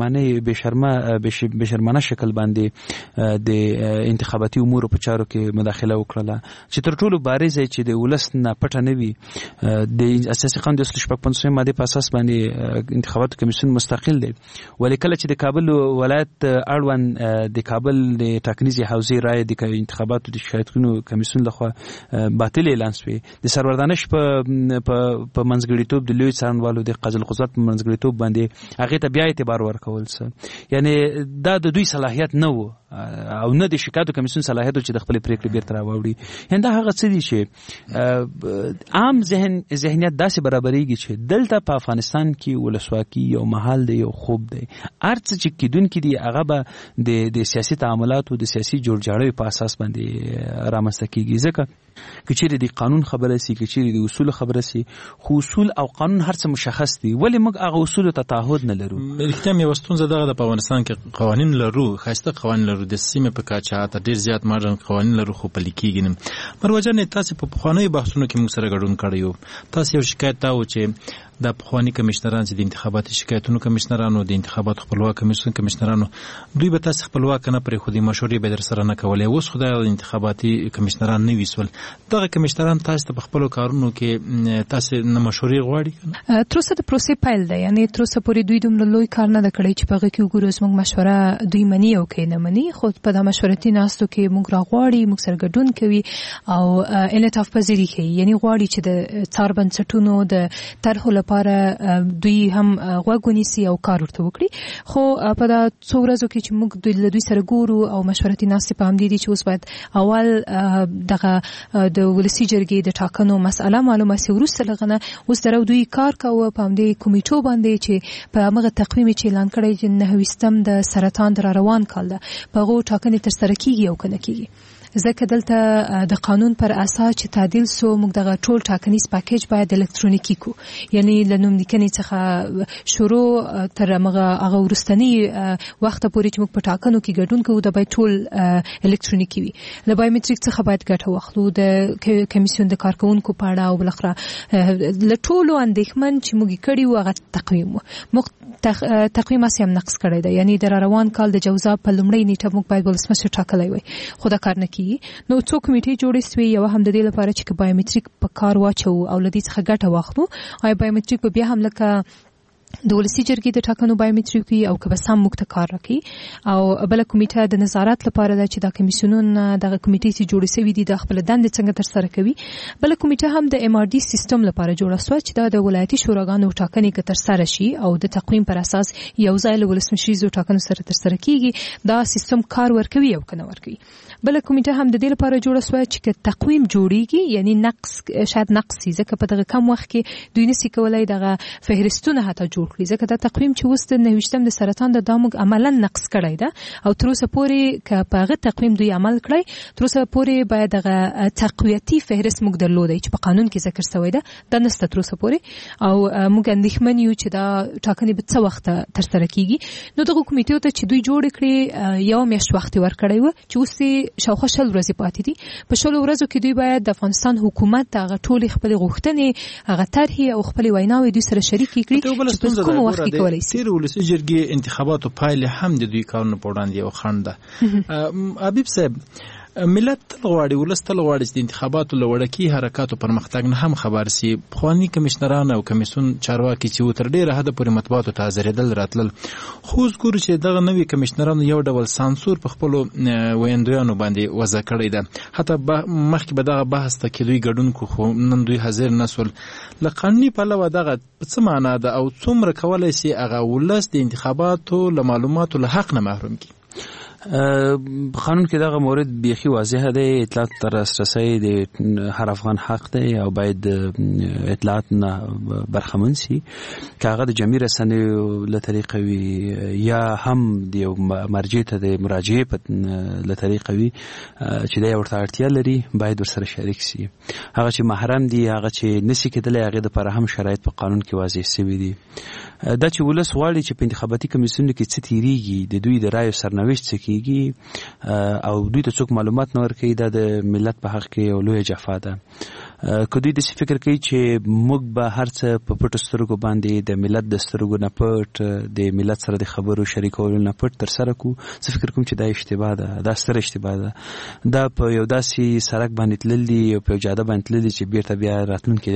Speaker 4: ډېر بشرمانه شکل باندې د انتخاباتي امور په چارو کې مداخله وکړه چې تر ټولو بارز چې د ولس نه پټه نه وي. د اساسي قانون د 55 ماده په اساس باندې انتخاباتو کمیسیون مستقل دی ولی کله چې د کابل ولایت اړوند د کابل د ټاکنیزي حوزې رائے د انتخاباتو د شکایتونو کمیسیون لخوا باطل اعلان شوی د سروردانش په منځګړیتوب د لوی څارنوالو د قضل قضات په منځګړیتوب باندې هغه ته بیا اعتبار ورکول څه یعنی دا د دوی صلاحیت نه و او نه د شکایتو کمیسیون صلاحیت چې د خپل پریکړې بیرته راوړي. یعنی دا هغه څه دي چې عام ذهنیت داسې برابرېږي چې دلته په افغانستان کې ولسواکي یو محل دی یو خوب دی ارڅ چې کیدونکې دي هغه به د سیاسي تعاملاتو د سیاسي جوړجاړي په اساس باندې رامنځته کیږي. ځکه کچېرې د قانون خبره سي کچېرې د اصول خبره سي خو اصول او قانون هر څه مشخص دي ولی موږ هغه اصول ته تعهد نه لرو.
Speaker 8: رښتیا یو ستونزه دغه د افغانستان کې قوانین لرو خاصه قوانین لرو د سیمه په کاچا ته ډیر زیات ماډرن قوانین لرو خو په لیکيږي نه. مروجن تاسو په خواني بحثونو کې موږ سره ګډون کړیو تاسو یو شکایت تاو چې د پخوانی کمشنران چې د انتخاباتي شکایتونو کمشنرانو د انتخاباتو خپلواک کمیسیون کمشنرانو دوی به تاسو خپلواک نه پرې خودي مشورې به در سره نه کولې. اوس خدای انتخاباتي کمشنران نه ویسول دغه کمشنران تاسو په خپل کارونو کې تاسو نه مشورې غواړي
Speaker 13: تر څه د پروسې پیل دی یعنی تر څه پورې دوی دومره لوی کار نه کړی چې په هغه کې وګورو موږ مشوره دوی مني او کې نه مني خو په د مشورتي ناستو کې موږ راغواړي موږ سره ګډون کوي او انعطاف پذیری کوي یعنی غواړي چې د څار بنسټونو د طرحو لپاره دوی هم هم غوږ ونیسي او کار ورته وکړي. خو په دا څو ورځو کې چې موږ له دوی سره ګورو او مشورتي ناستې په همدې دي چې اوس باید اول دغه د ولسي جرګې د ټاکنو مسأله معلومه سي، وروسته لغنه اوس درو دوی کار کوي په همدې کمیټو باندې چې په هغه تقویم چې اعلان کړی چې 9 د سرطان در روان کال ده په هغه ټاکنې تر سره کیږي او کنه کیږي. ځکه دلته د قانون پر اساس چې تعدیل سو موږ دغه ټول ټاکنیز پاکیج باید الکترونیکی کو، یعنی لنوم لیکنې څخه شروع تر هغه ورستنی وخت پورې چې موږ په ټاکنو کې ګډون کوو د باید ټول الکترونیکی وي. له بایومټریک څخه باید ګټه واخلو د کمیسیون د کارکونکو په اړه او بلخره له ټولو اندېښمن چې موږ کړي و هغه تقویم تقویم هم نقص کړی دی، یعنی در روان کال د جوزا په لومړۍ نیټه موږ باید ولسمشر ټاکلی وای، خو دا کار نه نو څو کمیټې جوړې سوې، یو هم د دې لپاره چې بایومټریک په کار واچو او لدې څخه ګټه واخلو. او بایومټریک په بیا هم لکه د ولسي جرګې د ټاکنو بایومټریک وي او که بس هم موږ ته کار راکړي. او بله کمیټه د نظارت لپاره ده چې دا کمیسیونونه دغه کمیټې چې جوړې سوي دي د خپل دندې څنګه ترسره کوي. بله کمیټه هم د MRD سیستم لپاره جوړه سوه چې دا د ولایتي شوراګانو ټاکنې که ترسره شي او د تقویم پر اساس یو ځای له ولسمشریزو ټاکنو سره ترسره کیږي، دا سیستم کار ورکوي او که نه ورکوي. بله کمیټه هم د دې لپاره جوړه سوه چې تقویم جوړیږي، یعنی نقص شاید نقص سي، ځکه په دغه کم وخت کې دوی نسي کولای دغه فهرستونه حتی جوړ کړي، ځکه دا تقویم چې اوس د 29 د سرطان د داموږ عملا نقص کړی ده او تر اوسه پورې که په هغه تقویم دوی عمل کړی تر اوسه پورې باید دغه تقویتي فهرست موږ درلودی چې په قانون کې ذکر شوی ده، دا نشته تر اوسه پورې او موږ اندېښمن یو چې دا ټاکنې به څه وخت ترسره کیږي. نو دغه کمیټې ته چې دوی جوړ کړي یو میاشت وخت ورکړی و چې اوس شاوخوا 10 ورځې پاتې دي. په 10 ورځو کې دوی باید د افغانستان حکومت هغه ټولې خپل غوښتنې هغه طرحې او خپل ویناوې دوی سره شریک کړي. کوم وخت کې کولای شي؟
Speaker 8: تیر ولسي جرګې انتخاباتو پایلې هم د دوی کارونو په وړاندې یو خنډ ده. حبیب صاحب، ملت تل غواړي، ولس تل غواړي چې د انتخاباتو له وړکي حرکاتو پرمختګ نه هم خبر سي. پخواني کمیشنران او کمیسیون چارواکي چې تر ډیره حده پورې مطبوعاتو ته حاضرېدل راتلل، خو اوس ګورو چې دغه نوي کمیشنرانو یو ډول سانسور په خپلو ویندویانو باندې وضع کړی ده. حتی مخکې به دغه بحث ته کې دوی ګډون کو، خو نن دوی حاضر نسول. له قانوني پلوه دغه څه معنا ده او څومره کولی سي هغه ولس د انتخاباتو له معلوماتو له حق نه محروم کړي؟
Speaker 4: قانون کې دغه مورد بیخي واضح دی، اطلاعات تر رسرسي د هر افغان حق دی او باید اطلاعات نه برخمن سي، که هغه د جمعي رسنیو له طریقه وي یا هم د یو مرجع ته د مراجعې په له طریقه وي چې دی ورته اړتیا لري باید ورسره شریک سي. هغه چې محرم دي، هغه چې نسي کېدلی، هغې دپاره هم شرایط په قانون کې واضح سوي دي. دا چې ولس غواړي چې په انتخاباتي کمیسیونو کې څه تیریږي، د دوی د رایو سرنوشت څه کیږي او دوی ته څوک معلومات نه ورکوي، دا د ملت په حق کې یو لویه جفا ده. که دوی داسې فکر کوي چې موږ به هر څه په پټو سترګو باندې د ملت د سترګو نه پټ، د ملت سره د خبرو شریکولو نه پټ ترسره کوو، زه فکر کوم چې دا اشتباه ده، دا ستره اشتباه ده. دا په یو داسې سړک باندې تلل دي او په یو جاده باندې تلل دي چې بیرته بیا راتلونکي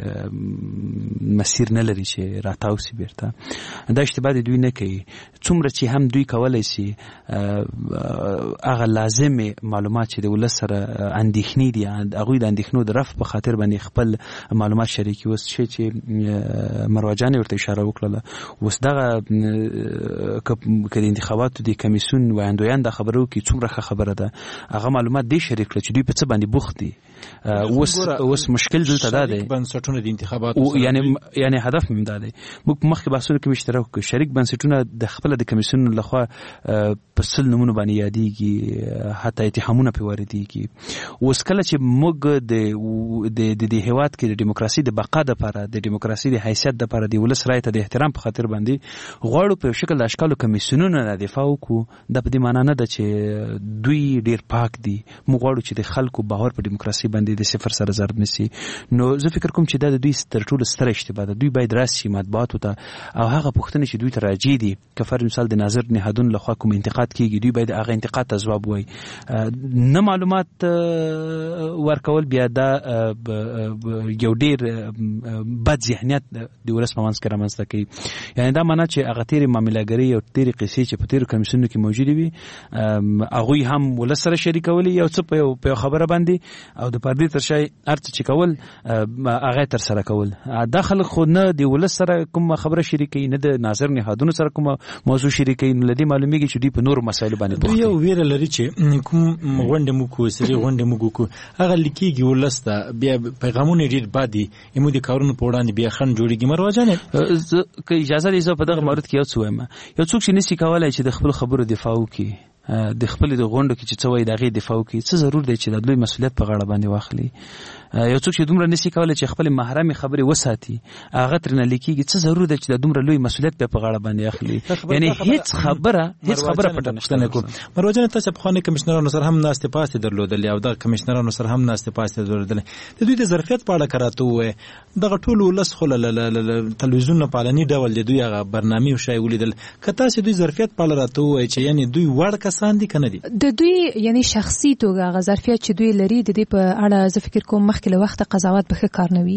Speaker 4: مسیر نه لري چې راتاو سي بیرته. دا اشتباه د دوی نه کوي. څومره چې هم دوی کولی سي هغه لازمې معلومات چې د ولس سره اندېښنې دي، هغوی د اندېښنو د رفع په خاطر باندې خپل معلومات شریکي. اوس چې مروه جانې ورته اشاره وکړله، اوس دغه که د انتخاباتو د کمیسیون ویاندویان دا خبره وکړي څومره ښه خبره ده، هغه معلومات دې شریک کړه چې دوی په څه باندې بوخت دي. اوس مشکل دلته دا دی،
Speaker 8: بنسټونه د انتخاباتو
Speaker 4: یعنی هدف مې دا دی، موږ په مخکې بحثونو کې اشتراک وکړو، شریک بنسټونه د خپله د کمیسیون لخوا په 100 نومونو باندې یادېږي، حتی اتهامونه پرې واردېږي. اوس کله چې موږ د هېواد کې د ډیموکراسي د بقا دپاره، د ډیموکراسي د حیثیت دپاره، د ولس رایې ته د احترام په خاطر باندې غواړو په یو شکل د اشکالو کمیسیونونو نه دفاع وکړو، دا په دې معنا نه ده چې دوی ډېر پاک دي. موږ غواړو چې د خلکو باور په ډیموکراسي باندې د صفر سره ضرب نشي. نو زه فکر کوم چې دا د دوی تر ټولو ستره اشتباه ده. دوی باید راشي مطبوعاتو ته او هغه پوښتنې چې دوی ته راجع دي، که فرض مثال د ناظر نهادونو لخوا کوم انتقاد کیږي، دوی باید هغه انتقاد ته ځواب وایي. نه معلومات ورکول بیا دا یو ډېر بد ذهنیت د ولس په منځ کې رامنځته کوي. یعنې دا معنا چې هغه تېرې معاملهګرۍ او تېرې قصې چې په تېرو کمیسیونو کې موجودې وي، هغوی هم ولس سره شریکولي یو څه په یو خبره باندې، او د پردي تر شي ارڅ چې کول هغه تر سره کول دا خلک خو نه دی ولس سره کوم خبره شریکي نه د ناظر نهادونو سره کوم موضوع شریکي نه لدی معلومیږي چې دی په نور مسایل باندې بوخت
Speaker 8: یو ویره لري چې کوم غونډه مو کو سری غونډه مو کو هغه لیکيږي ولس ته بیا پیغامونه ډیر بادي امو دي کارونه په وړاندې بیا خن جوړیږي مروجانه
Speaker 4: که اجازه لري زه په دغه مورد کې یو څه وایم یو څوک چې نسی کولای چې د خپل خبرو دفاع وکړي د خپل د غونډو کې چې څه وایي دغه دفاع وکړي څه ضرور دی چې د دوی مسؤلیت په غاړه باندې واخلي یو څوک چې دومره نسی کولای چې خپل محرم خبرې وساتي هغه تر نه لیکيږي څه ضرور دی چې د دومره لوی مسؤلیت په غاړه باندې اخلي یعنی هیڅ خبره پټه نشته
Speaker 8: کوم مروجانه تاسو په خانه کمشنرانو سره هم ناست پاسته درلودل او د کمشنرانو سره هم ناست پاسته درلودل د دوی د ظرفیت په اړه کراته وې دغه ټول ولس خو تلویزیون نه پالني ډول د دوی هغه برنامه او شای ولیدل کته چې دوی ظرفیت په اړه راته وې چې یعنی دوی وړ کسان دي کنه دي
Speaker 13: د دوی یعنی شخصي توګه هغه ظرفیت چې دوی لري د دې په اړه زه فکر کوم مخکې له وخت قضاوت به کار نه وي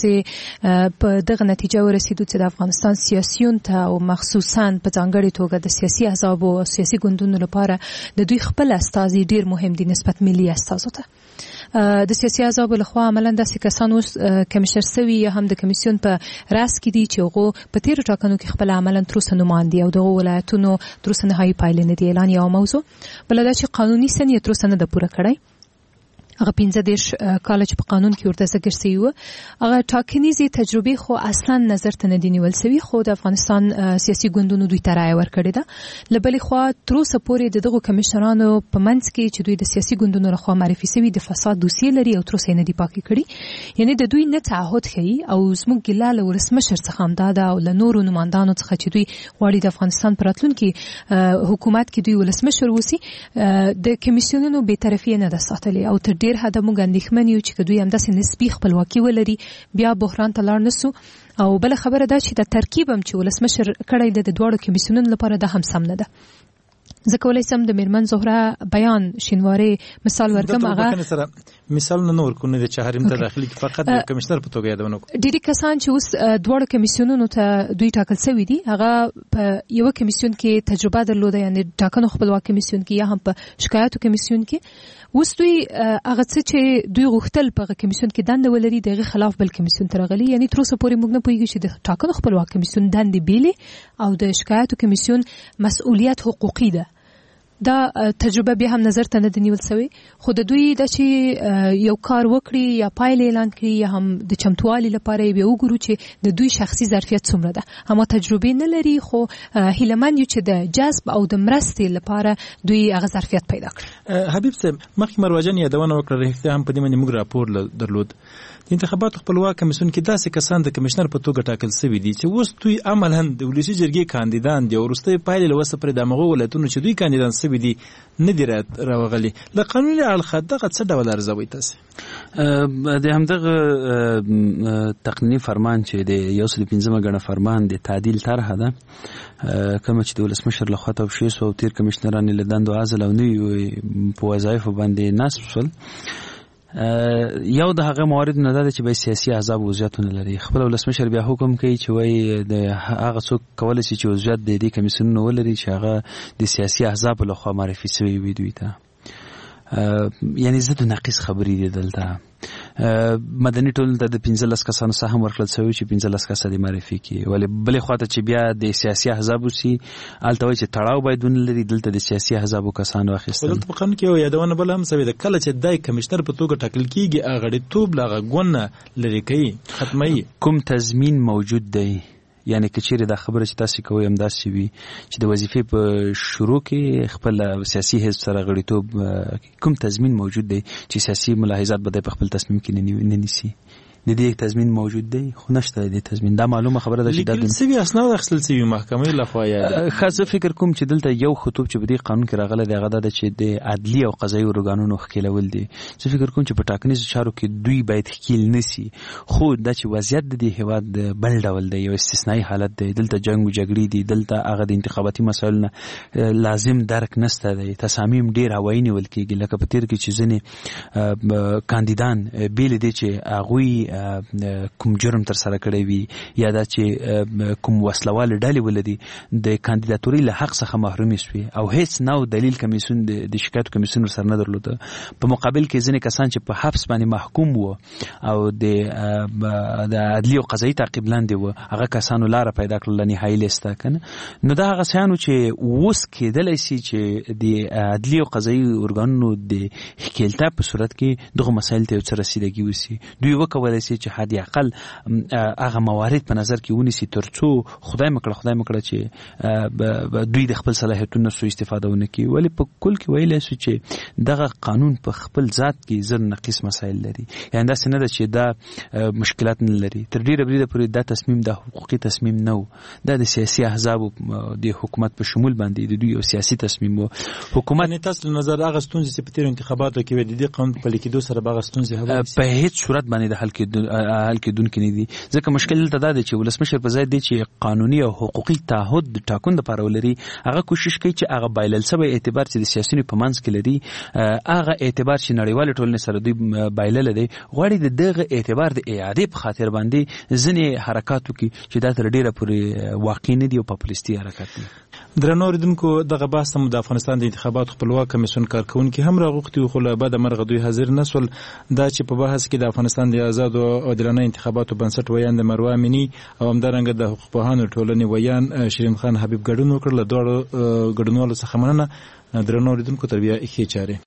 Speaker 13: یوازې په دغه نتیجه ورسېدو چې د افغانستان سیاسيون ته او مخصوصا په ځانګړي توګه د سیاسي احزاب او سیاسي ګوندونو لپاره د دوی خپل استازي ډیر مهم دي نسبت ملي استازو ته د سیاسي احزاب لخوا عملاً داسې کسان اوس کمیشنر سوي یا هم د کمیسیون په راس کې دي چې هغه په تیرو ټاکنو کې خپل عملاً تر اوسه نوماندي او دغه ولایتونو تر اوسه نهایي پایلې نه دي اعلان یو موضوع بل دا چې قانوني سن یې تر اوسه نه ده پوره کړی هغه 15 کال چې په قانون کې ورته ذکر شوی و هغه ټاکنیزې تجربه خو اصلا نظر ته نه دی نیول شوی خو د افغانستان سیاسي ګوندونو دوی ته رائے ورکړې ده لبلې خو تر اوسه پورې دغه کمشنرانو په منځ کې چې دوی د سیاسي ګوندونو لخوا معرفي شوی د فساد دوسیې لري او تر اوسه نه دی پاکي کړی یعنی د دوی نه تعهد کوي او زموږ ګلاله ولسمشر څخه هم دا او له نورو نمائندانو څخه چې دوی غواړي د افغانستان پر راتلونکي حکومت کې دوی ولسمشر وسی د کمیسیونونو به طرفي نه ده ساتلې او تر ډیر حد موږ اندېښمن یو چې دوی همداسې نسبي خپلواکي ولري بیا بحران ته لاړ نسو او بل خبره ده چې د ترکیب هم چې ولسمشر کړی د دواړو کمیسیونونو لپاره ده هم سم نه ده زه کولای سم د میرمن زهره بیان شینوارې مثال ورکم هغه
Speaker 8: مثال نه ورکونه د چهارم ته داخلي فقط د کمشنر په توګه یادونه کوم
Speaker 13: ډیری کسان چې اوس دواړو کمیسیونونو ته دوی ټاکل شوی دي هغه په یو کمیسیون کې تجربه درلوده یعنی ټاکنو خپلواک کمیسیون کې یا هم په شکایتو کمیسیون کې اوس دوی هغه څه چې دوی غوښتل په کمیسیون کې دنده ولري دغه خلاف بل کمیسیون ته راغلي یعنی تر اوسه پورې موږ نه پوهیږو چې د ټاکنو خپلواک کمیسیون دنده بیلې او د شکایتو کمیسیون مسؤلیت حقوقي ده دا تجربه به هم نظر ته نه دی نیول شوی خو د دوی د چې یو کار وکړي یا پایله اعلان کړي یا هم د چمتووالي لپاره به وګورو چې د دوی شخصي ظرفیت څومره ده اما تجربه نه لري خو هیلمن یو چې د جذب او د مرستې لپاره دوی هغه ظرفیت پیدا کړي
Speaker 8: حبیب صاحب مخکې مروجان یادونه وکړه رښتیا هم په دې باندې موږ راپور درلود د انتخاباتو خپلواک کمیسیون کې داسې کسان د کمشنر په توګه ټاکل شوي دي چې اوس دوی عملاً د ولسي جرګې کاندیدان دي او وروستۍ پایلې له وسه پرې د هغو ولایتونو چې دوی کاندیدان شوي دي نه دي راوغلي له قانوني اړخه دغه څه ډول ارزوئ تاسې
Speaker 4: د همدغه تقنیني فرمان چې د 115 ګڼه فرمان د تعدیل طرحه ده کوم چې د ولسمشر لخوا توشیح شو او تیر کمشنران له دندو عزل او نوي په وظایفو باندې نصب شول یو د هغه موارد نه ده چې به سیاسي احزاب وضعیتونه لري خپل ولسمشر بیا حکم کوي چې وای د هغه څوک کولای شي چې وضعیت د دې کمیسیون ولري چې هغه د سیاسي احزاب له خوا معرفي شوی وي دوی ته یعنی زه د ناقص خبرې دي دلته مدني ټولنې ته د 15 کسانو سهم ورکړل شوی چې 15 کسان دې معرفي کړي ولی بلې خواته چې بیا د سیاسي احزابو سي الته وایي چې تړاو باید ونلري دلته د سیاسي احزابو کسانو واخیستل
Speaker 8: دلته په قانون کې یو یادونه بل هم سوي د کله چې دای کمشنر په توګه ټاکل کیږي هغه د توب لاغه ګونه لري کوي ختمي
Speaker 4: کوم تضمین موجود دی یعنی کچېره د خبره چې تاسو کوی هم داسې وي چې د وظیفې په شروع کې خپل سیاسي حزب سره غړیتوب کوم تضمین موجود دی چې سیاسي ملاحظات به په خپل تصمیم کې نه نیسي د دې تضمین موجود دی خو نشته د تضمین دا معلومه خبره ده چې
Speaker 8: د سوي اسناد اخیستل سوي محکمې لخوا یا
Speaker 4: خاصه فکر کوم چې دلته یو خطوب چې په دې قانون کې راغله دی هغه د چې د عدلی او قضایي ارګانونو ښکیلول دي چې فکر کوم چې په ټاکنیزو چارو کې دوی باید ښکیل نسی خو دا چې وضعیت د دې هیواد بل ډول دی یو استثنایی حالت دی دلته جنگ او جګړې دي دلته هغه د انتخاباتي مسایلو لازم درک نشته دی تصامیم ډیر هوایي نیول کېږي لکه په تیر کې چې ځینې کاندیدان بیل دي چې هغوی کوم جرم تر سره کړی وي یا دا چې کوم وسلوال ډلې ولدي د کاندیداتوري له حق څخه محروم شوي او هیڅ نو دلیل کمیسیون د شکایت کمیسیون سره نه درلوده. په مقابل کې ځینې کسان چې په حبس باندې محکوم وو او د عدلي او قضایي تعقیب لاندې وو هغه کسانو لاره پیدا کړله نهایي لیسته کنه. نو دا هغه شیانو چې اوس کېدلی شي چې د عدلي او قضایي ارګانونو د ښکیلتیا په صورت کې دغه مسایل ته یو څه رسیدګي وسي. دوی وکولی شي چې حد اقل هغه موارد په نظر کې ونیسي تر څو خدای مکړه چې دوی د خپل صلاحیتونو سوء استفاده ونه کړي. ولې په کل کې ویلی شو چې دغه قانون په خپل ذات کې زر نقیص مسایل لري. یعنې داسې نه ده چې دا مشکلات نه لري. تر ډېره بریده پورې دا تصمیم د حقوقي تصمیم نه و، دا د سیاسي احزابو د حکومت په شمول باندې د دوی یو سیاسي تصمیم و. حکومت
Speaker 8: تاسو نظر هغه ستونزې چې په تېرو انتخاباتو کې وې د دې قانون په پلي کېدو سره به هغه ستونزې
Speaker 4: په هیڅ صورت باندې د حل کېدونکې نه دي. ځکه مشکل دلته دا دی چې ولسمشر په ځای دی چې قانوني او حقوقي تعهد د ټاکنو دپاره ولري، هغه کوشش کوي چې هغه بایلل سوی اعتبار چې د سیاسیونو په منځ کې لري هغه اعتبار چې نړیوالې ټولنې سره دوی بایللی دی غواړي د دغه اعتبار د اعادې په خاطر باندې ځینې حرکات وکړي چې دا تر ډېره پورې واقع نه دي او پاپولیستي حرکات دي.
Speaker 8: درنو اوریدونکو دغه بحث هم د افغانستان د انتخاباتو خپلواک کمیسیون کارکونکي هم راغوښتي وو، خو له بده مرغه دوی حاضر نه سول. دا چې په بحث کې د افغانستان د آزادو او عادلانه انتخاباتو بنسټ ویان د مروه امینی او همدارنګه د حقوق پوهانو ټولنې ویان شیرین خان حبیب ګډون وکړ. له دواړو ګډونوالو څخه مننه. درنو اوریدونکو تر بیا ښې چارې.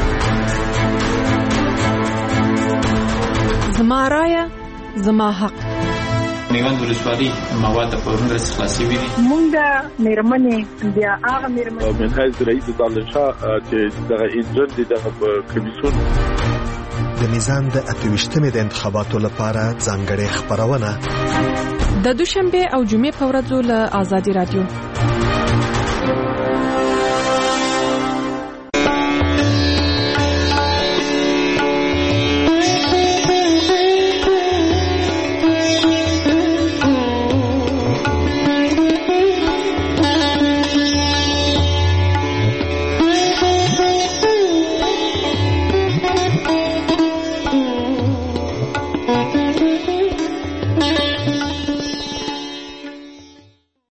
Speaker 14: زما رایه زما حق.
Speaker 15: میوند ولسوالي مواد په ورنګ خلاصي وي.
Speaker 14: مونږ مېرمنې بیا هغه مېرمنې
Speaker 16: منهاج رئیس دالشاه چې دغه انجن دي دغه کمیسیون
Speaker 1: د میزان د 28مې د انتخاباتو لپاره ځانګړې خبرونه
Speaker 14: د دوشنبه او جمعې په ورځو له آزادي رادیو